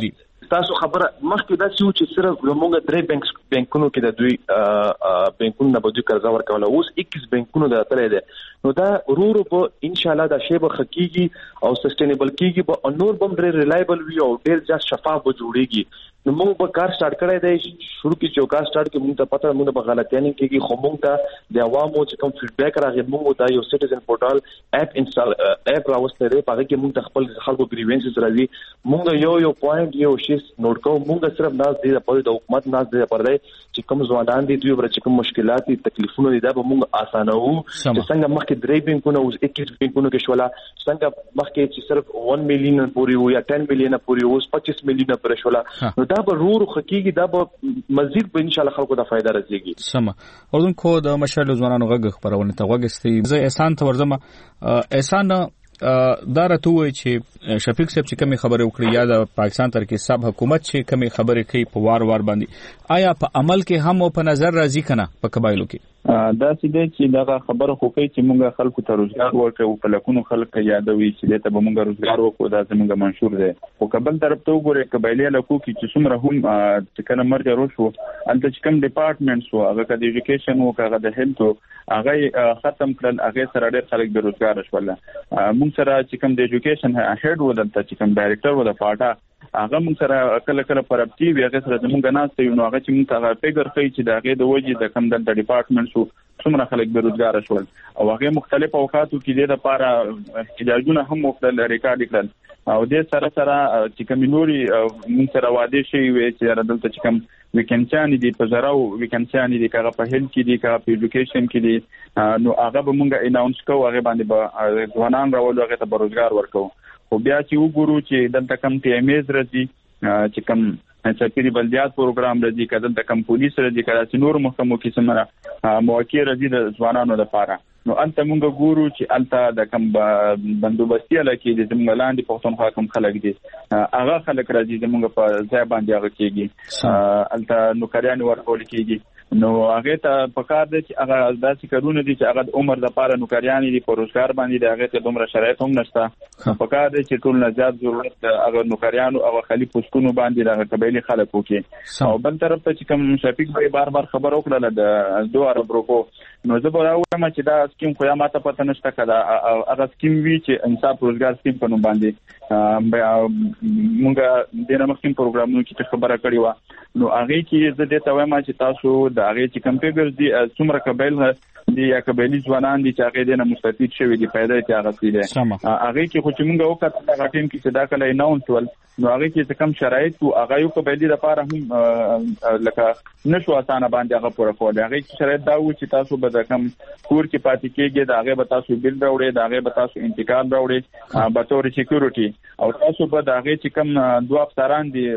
تاسو خبره مخکې دا چې صرف موږ درې بانکونو کې د دوی بانکونو نه بده قرض ورکول اوس 21 بانکونو د تلې ده نو دا ورو په ان شاء الله دا شی به حقيقي او سستینبل کیږي به نور بم ډېر ریلایبل وي او ډېر ځا شفاف جوړيږي نو موږ به کار سٹارټ کړی دی شروع کې چې کار سٹارټ کې موږ ته پته موږ به غلطیاں کېږي خو موږ ته د عوامو چې کوم فیډبیک راغی موږ ته یو سټیزن پورټال اپ انسټال اپ راوستل دی په هغه کې موږ خپل خلکو گریوینسز راځي موږ یو پوینټ یو شی نوٹ کوو موږ صرف ناز دی په د حکومت ناز دی پر دی چې کوم ځوانان دي دوی ورته کوم مشکلات دي تکلیفونه دي دا به موږ اسانو چې څنګه مخکې درې بانکونه اوس 21 بانکونه کې شولا څنګه مخکې چې صرف 1 میلیون پورې و یا 10 میلیون پورې اوس 25 میلیون پورې شولا نو دا به ورو حقيقي دا به مزید به ان شاء الله خلکو ته فائدہ راځي
سم اردن کو د مشال ځوانانو غږ خبرونه ته وګستې زه احسان ته ورزم احسان دا راته وای چې شفیق صاحب چې کومه خبره وکړي یا د پاکستان تر کې سب حکومت چې کومه خبره کوي په وار باندې آیا په عمل کې هم او په نظر راځي کنه په قبایلو کې
دا چې دا خبره خو کوي چې موږ خلکو ته روزګار ورکړو په لکونو خلک یادوي چې ته به موږ روزګار وکړو دا زموږ منشور دی او قبل طرف ته وګورئ قبایلی لکو کې چې څومره هم چې کنه مرګ وشو انت چې کوم ډپارټمنټس وو هغه د ایجوکیشن وو هغه د هیلث هغه ختم کړل هغه سره ډېر خلک بیروزګار شول موږ سره چې کوم د ایجوکیشن هډ و دلته چې کوم ډایریکټر و د پاټا هغه موږ سره کله پرپتی وی هغه سره زموږ نه ستې نو هغه چې موږ هغه فګر کوي چې دا هغه د وجې د کم د ډپارټمنټ شو څومره خلک بیروزګار شول او هغه مختلف اوقاتو کې د لپاره احتجاجونه هم مختلف ریکارډ کړل او د سره چې کوم نوري موږ سره واده شي وي چې دلته چې کوم ویکنسیان دي په زراو ویکنسیان دي کغه په هیلث کې دي کغه په ایجوکیشن کې دي نو هغه به موږ اناونس کوو هغه باندې به ځوانان راولو هغه ته روزګار ورکو خو بیا چې وګورو چې دلته کم ټي ام ایز راځي چې کم سرکاري بلدیات پروګرام راځي کله دلته کم پولیس راځي کله چې نور محکمو کې سمره مواقع راځي د ځوانانو لپاره نو انت مونږ ګورو چې الته د کم بندوبستي لکه د زموږ لاندې پښتونخوا کوم خلک دي هغه خلک راځي زموږ په ځای باندې هغه کېږي الته نوکریان ورکول کېږي نو هغه ته پکار دي چې هغه داسې کارونه دي چې هغه د عمر لپاره نوکریان دي په روزګار باندې هغه ته دومره شرایط هم نشته پکار دي چې ټول نه زیات ضرورت هغه نوکریان او هغه خلی پوسټونو باندې هغه قبایلی خلک وکي او بل طرف ته چې کوم شفیق به بار خبر وکړه د دوه عرب روکو نو زه به راوړم چې دا سکیم خو یا ماته پته نشته کړه هغه سکیم وی چې انصاف روزګار سکیم په نوم باندې موږ د نمخکیم پروګرامونو کې خبره کړې و نو هغه کې زه د توایم چې تاسو د هغه چې کمپیوټر دي څومره قبایل دي یا قبایلی ځوانان دي چې هغه د مستفید شوی دي پیدا چې هغه سي دي هغه کې خو چې موږ وکړه هغه ټیم کې صدا کله اناونس ول نو هغه کې کم شرایط او هغه یو قبایلی لپاره هم لکه نشو اسانه باندې هغه پوره کول هغه کې شرایط دا و چې تاسو به د کم کور کې پاتې کېږي دا هغه به تاسو بیل راوړي دا هغه به تاسو انتقال راوړي به تور سکیورټي او تاسو به دا هغه چې کم دوه افسران دي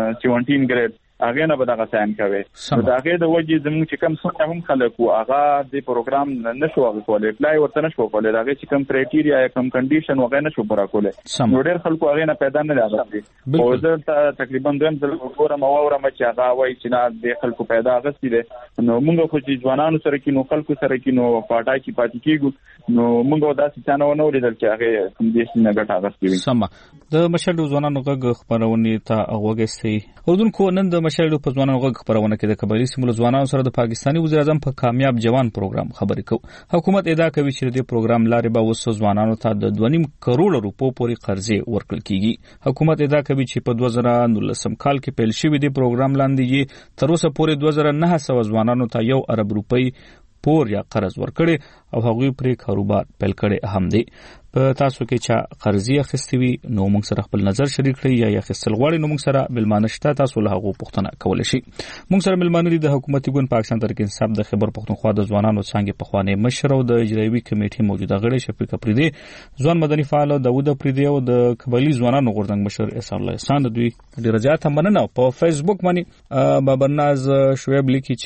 17 ګریډ هغه نه به دا ساين کوي دا هغه د وجې زموږ چې کم څه هم خلک او هغه د پروګرام نشو هغه کولای اپلای ورته نشو کولای دا چې کم کرایټیریا یا کم کنډیشن وغه نشو پوره کولای نو ډېر خلکو هغه نه پیدا نه راغلي او زه تقریبا دویم ځل وګورم او اورم چې هغه وایي چې نه د خلکو پیدا غسي دي نو موږ خو چې ځوانانو سره کې نو خلکو سره کې نو پاټا کې پاتې کېږو نو موږ دا څه نه ونه ولیدل چې هغه کوم دیش نه ګټه غسي
سم د مشهد ځوانانو غږ خبرونه ته وګستې اردن کو نن د مشهد په ځوانانو غږ خبرونه کې د قبایلی سیمو ځوانانو سره د پاکستاني وزیر اعظم په کامیاب جوان پروګرام خبرې کو حکومت ادعا کوي چې د پروګرام لارې به وسو ځوانانو ته د 2.5 کروڑ روپو پورې قرضې ورکړل کیږي حکومت ادعا کوي چې په 2019 کال کې پیل شوی د پروګرام لاندې تر اوسه پورې 2900 ځوانانو ته 1 ارب روپۍ پور یا قرض ورکړي او هغوی پرې کاروبار پیل کړي هم دي په تاسو کې چې قرضې اخیستې وي نو موږ سره خپل نظر شریک کړئ یا اخیستل غواړئ نو موږ سره ملمانه شته تاسو له هغو پوښتنه کولی شئ موږ سره ملمانه دي د حکومتي ګوند پاکستان تحریک انصاف د خیبر پښتونخوا د ځوانانو څانګې پخوانی مشر او د اجرایوي کمیټې موجوده غړی شفیق اپریدي ځوان مدني فعال داوود اپریدي او د قبایلی ځوانانو غورځنګ مشر احسان الله احسان دوی ډیره زیاته مننه په فیسبوک باندې بابرناز شعیب لیکي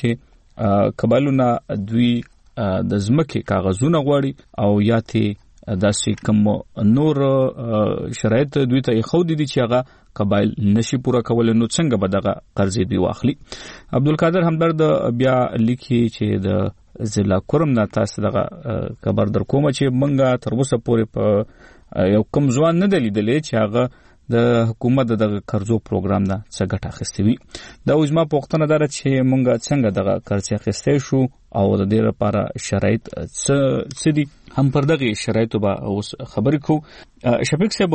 چې قبایلونه دوی د ځمکې کاغذونه غواړي او یا ته داسې کوم نور شرایط دوی ته خو دي چې هغه قبایل نشي پوره کول نو څنګه به دغه قرضې دوی واخلي عبدالقادر همدرد بیا لیکي چې د ضلع کرم نه تاسو دغه خبر در کوم چې منګه تر اوسه پورې په یو کم ځوان نه دلیدلې چې هغه د حکومت د قرضو پروګرام نه څه ګټه اخیستې وي. دا اوس ما پوښتنه ده چې مونږ څنګه دغه قرض اخیستې شو او د دې لپاره شرایط څه دي، هم پر دغه شرایطو به اوس خبرې کوو. شفیق صاحب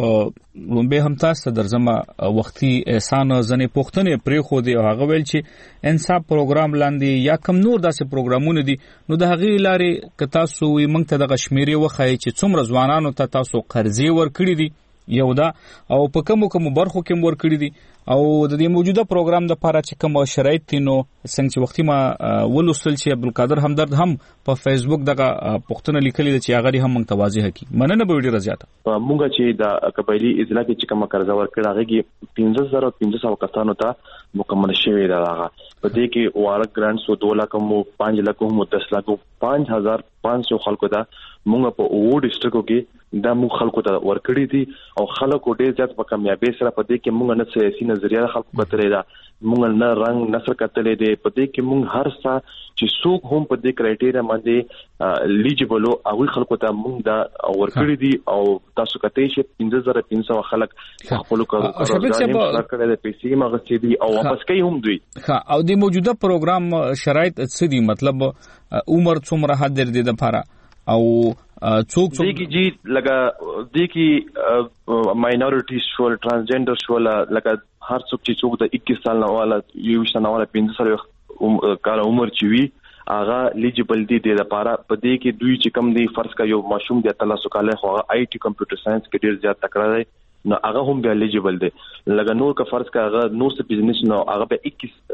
به هم تاسو درځم وختي احسان ځنې پوښتنې پرې خو دی او هغه ویل چې انصاف پروګرام لاندې یا کم نور داسې پروګرامونه دي، نو د هغې لارې که تاسو موږ ته دغه شمیرې وښایي چې څومره ځوانانو ته تاسو قرضې ورکړي دي یو دا، او په کومو برخو کې ورکړي دي، او د دې موجوده پروګرام د لپاره چې کوم شرایط دي. نو څنګه چې وختي ما ولوستل چې عبدالقادر همدرد هم په فیسبوک دغه پوښتنه لیکلې ده چې هغه هم موږ ته واضح کړي. مننه به ډیره زیاته.
موږ چې د قبایلی اضلاع کې چې کوم قرض ورکړل هغه کې 15500 کسانو ته مکمل شوی دی. هغه په دې کې وارد ګرانټ سو 2 لک مو 5 لک مو 10 لک 5500 خلکو ته موږ په وو ډیسټریکټو کې دا موږ خلکو ته ورکړی دي او خلکو ډیر زیات په کامیابی سره په دې کې موږ نه سیاسي نظریه خلکو کتلې ده، موږ نه رنگ نسل کتلې دي، په دې کې موږ هر څه چې څوک هم په دې کرایټیریا باندې لیجیبل او خلکو ته موږ دا ورکړی دي. او تاسو کته چې 15500 خلک خپل کارونه کړی دي، پیسې مغسې دي او واپس کوي هم دوی.
او د موجوده پروګرام شرایط څه دي، مطلب عمر څومره حد دی د لپاره او څوک
دیږي جی لکه دیږي ماینورټیز شول، ترانسجنډر شول، لکه هر څوک چې څوک د 21 سال نه والا 20 سال نه والا 15 سال کال عمر چوي هغه لیجیبل دي د لپاره. په دې کې دوی چې کم دي فرض کا یو ماشوم د 13 کال خو آی ټي کمپیوټر ساينس کې ډیر زیات تکړه دی، نو هغه هم به لیجیبل دي. لکه نور کا فرض کا هغه نور څه بزنس نو هغه به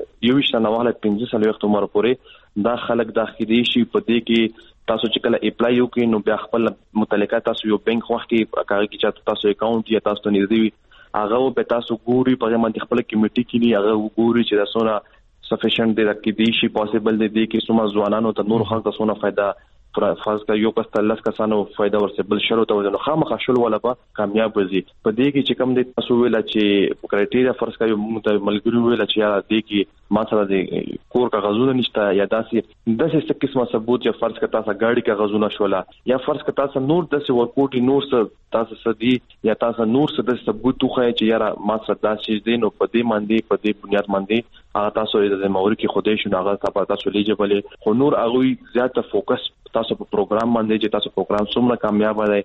21 سال نه والا 15 سال وخت عمر پورې دا خلک داخلي شي. په دې کې تاسو چې کله اپلای وکړئ نو بیا خپل متعلقه تاسو یو بانک وخت کې کاري کې چې تاسو اکاونټ یا تاسو نږدې وي هغه به تاسو ګوري په باندې خپل کمیټي کې نه هغه ګوري چې دا سونه سفیشنت دی کې دی شي پوسیبل دی کې څومره ځوانانو ته نور خلک څونه فائدہ فرض کا یو کس تلس کسانو فائدہ ورسې بل شروع ته نو خامخا شول ولا به کامیاب وځي. په دې کې چې کوم د تاسو ویل چې کرایټیریا فرض کا یو ملګری ویل چې یا دې کې ما سره د کور کاغذونه نشته یا داسې څه قسمه ثبوت چې فرض کا تاسو ګاډي کاغذونه شولا یا فرض کا تاسو نور داسې ورکوټي نور څه تاسو سدي یا تاسو نور څه د ثبوت توخه چې یاره ما سره داسې دي نو په دې باندې په دې بنیاد باندې هغه تاسو د موري کې خوده شو هغه تاسو لیجبل خو نور هغه زیاته فوکس تاسو په پروګرام باندې چې تاسو پروګرام څومره کامیاب دی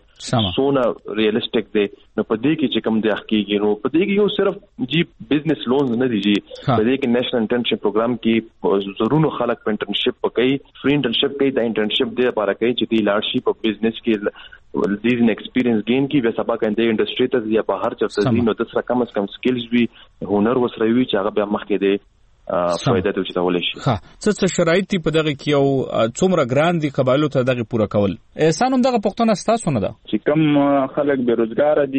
څونه ریالستیک دی نو په دې کې چې کوم د حقیقي نو په دې کې یو صرف جی بزنس لونز نه دی جی په دې کې نېشنل انټرنشپ پروګرام کې زرونو خلک انټرنشپ کوي فری انټرنشپ کوي د انټرنشپ د لپاره کوي چې د لارډشپ په بزنس کې دیز ان ایکسپیرینس گین کی به سبا کنده انډستری ته یا بهر چرته دي نو د سره کم از کم سکلز وی هنر وسره وی چې هغه به مخکې دی فائدہ ته چتاول شي.
ها څه شرایط په دغه کې یو څومره ګران دي قبایلو ته دغه پوره کول. احسان هم دغه پښتنه ستاسو نه ده
چې کم خلک بیروزګار دي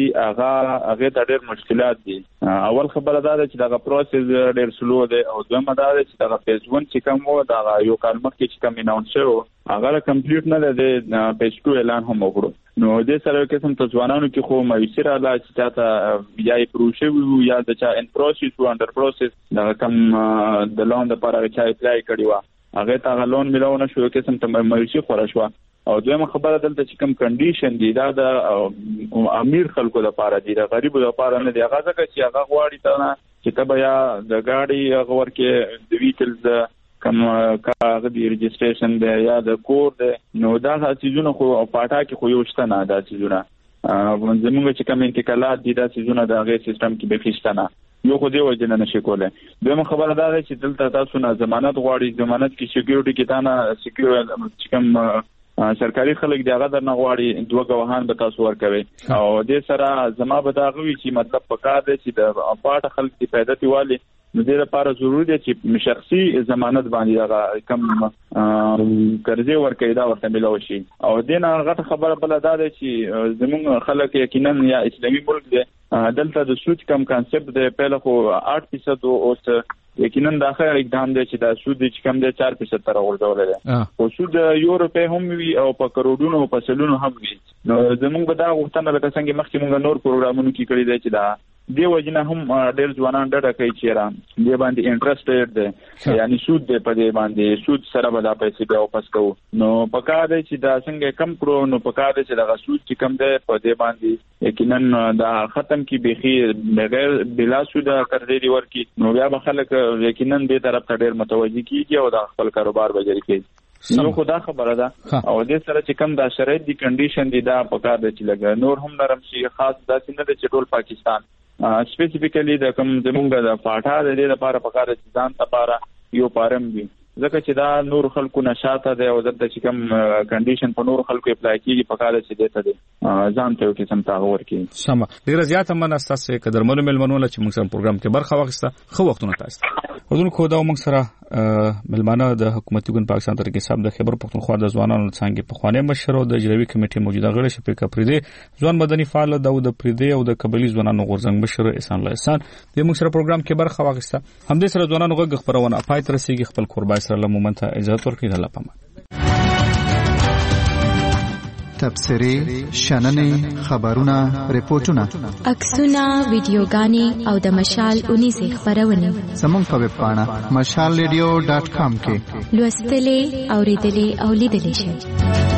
هغه ته ډېر مشکلات دي. اول خبره دا ده چې دغه پروسس ډېر سلو دی او دویمه دا ده چې دغه فیز 1 چې کوم وو دا یو کال مخکې چې کوم اناونس شو هغه کمپلیټ نه ده پیج 2 اعلان هم وکړو نو دې سره قسم ته ځوانانو کې خو مایسر الله چې تاسو یا پروژه یا د چا ان پروسس او انډر پروسس دا کم د لون د لپاره چې اپلای کړی و هغه ته لون ملونه شو قسم ته مایسر خورا شو او دویمه خبره دلته چې کوم کنډیشن دي دا د امیر خلکو لپاره دي د غریبو لپاره نه دی هغه ځکه چې هغه غواړي ته چې تبه یا د گاډي هغه ورکه د ویکلز کوم کاغذ دی رجسټریشن دی یا د کور دی نو دا چیزونه خو پاټا کې خو یو شته نه دا چیزونه زموږ چې کوم انتقالات دي دا چیزونه د هغه سیستم کې به خښتنه یو خو دی وجنه نشي کوله. دویمه خبره دا ده چې دلته تاسو نه ضمانت غواړي ضمانت کې سکیورټي کې تا نه سکیور چې کوم سرکاري خلک دی هغه درنه غواړي دوه غواهان به تاسو ورکوي او دې سره زما به دا غوي چې مطلب پکار دی چې د پاټ خلک دی پیدا دیوالي نو دې لپاره ضروري دی چې شخصي ضمانت باندې هغه کم قرضې ورکړي دا ورته ملو شي او دې نه غټه خبره بل دا ده چې زموږ خلک یقینا یا اسلامي ملک دی دلته د سود کم کانسپټ دی په خو 8% اوس یقینا دا خیر اقدام دی چې دا سود چې کم دی 4% تر ورځول دی او سود یورپ هم وی او په کروڑونو او په سلونو هم وی نو زموږ به دا غوښتنه لکه څنګه مخکې موږ نور پروګرامونو کې کړی دی چې دا دی وجنه هم ډېر ځوانان ډډه کوي چې را دی باندې انټرست ډېر دی یعنی سود دی په دې باندې سود سره به دا پیسې بیا واپس کوو نو پکار دی چې دا څنګه کم کړو نو پکار دی چې دا سود چې کم دی په دې باندې یقینا دا ختم کی بيخي بغیر بلا سود قرضې دی ورکی نو بیا به خلک یقینا دې طرف ته ډېر متوجي کیږي او دا خپل کاروبار بجری کوي نو خدا خبره ده او دې سره چې کم دا شرایط دي کنډیشن دي دا پکار دی چې لګ نور هم نرم شي خاص دا څنګه د چټول پاکستان سپیسیفیکلی د کوم زمونږ د پاټا د دې لپاره پکار دي ځان لپاره یو پارم وي ځکه چې دا نور خلکو نشاته ده او د چې کوم کنډیشن په نور خلکو اپلای کیږي پکار دي چې دته دي ځان ته کې سم تاغور کې
سم ډیر زیات من استاسه قدرمنو ملمنو چې موږ سره پروګرام کې برخه واخیسته خو وختونه تاسو ودون خو دا موږ سره ملمانه د حکومتي ګوند پاکستان تر کې صاحب د خبر پښتونخوا د ځوانانو څنګه په خوانې مشر او د جلوي کمیټې موجوده غړي شپې کپریدي ځوان مدني فعال د پریدي او د قبلي ځوانانو غورځنګ مشر احسان الله احسان د موږ سره پروګرام کې برخه واخیسته هم دې سره ځوانانو غږ خبرونه پای تر سیږي خپل قربای سره لمومن ته اجازه ورکړي الله پامه
تبصرې شننې خبرونه ریپورتونه
عکسونه ویډیوګانې او د مشال 19 خبرونه
زموږ په ویب پاڼه mashalradio.com کې
لوستلې اوریدلې او لیدلې شئ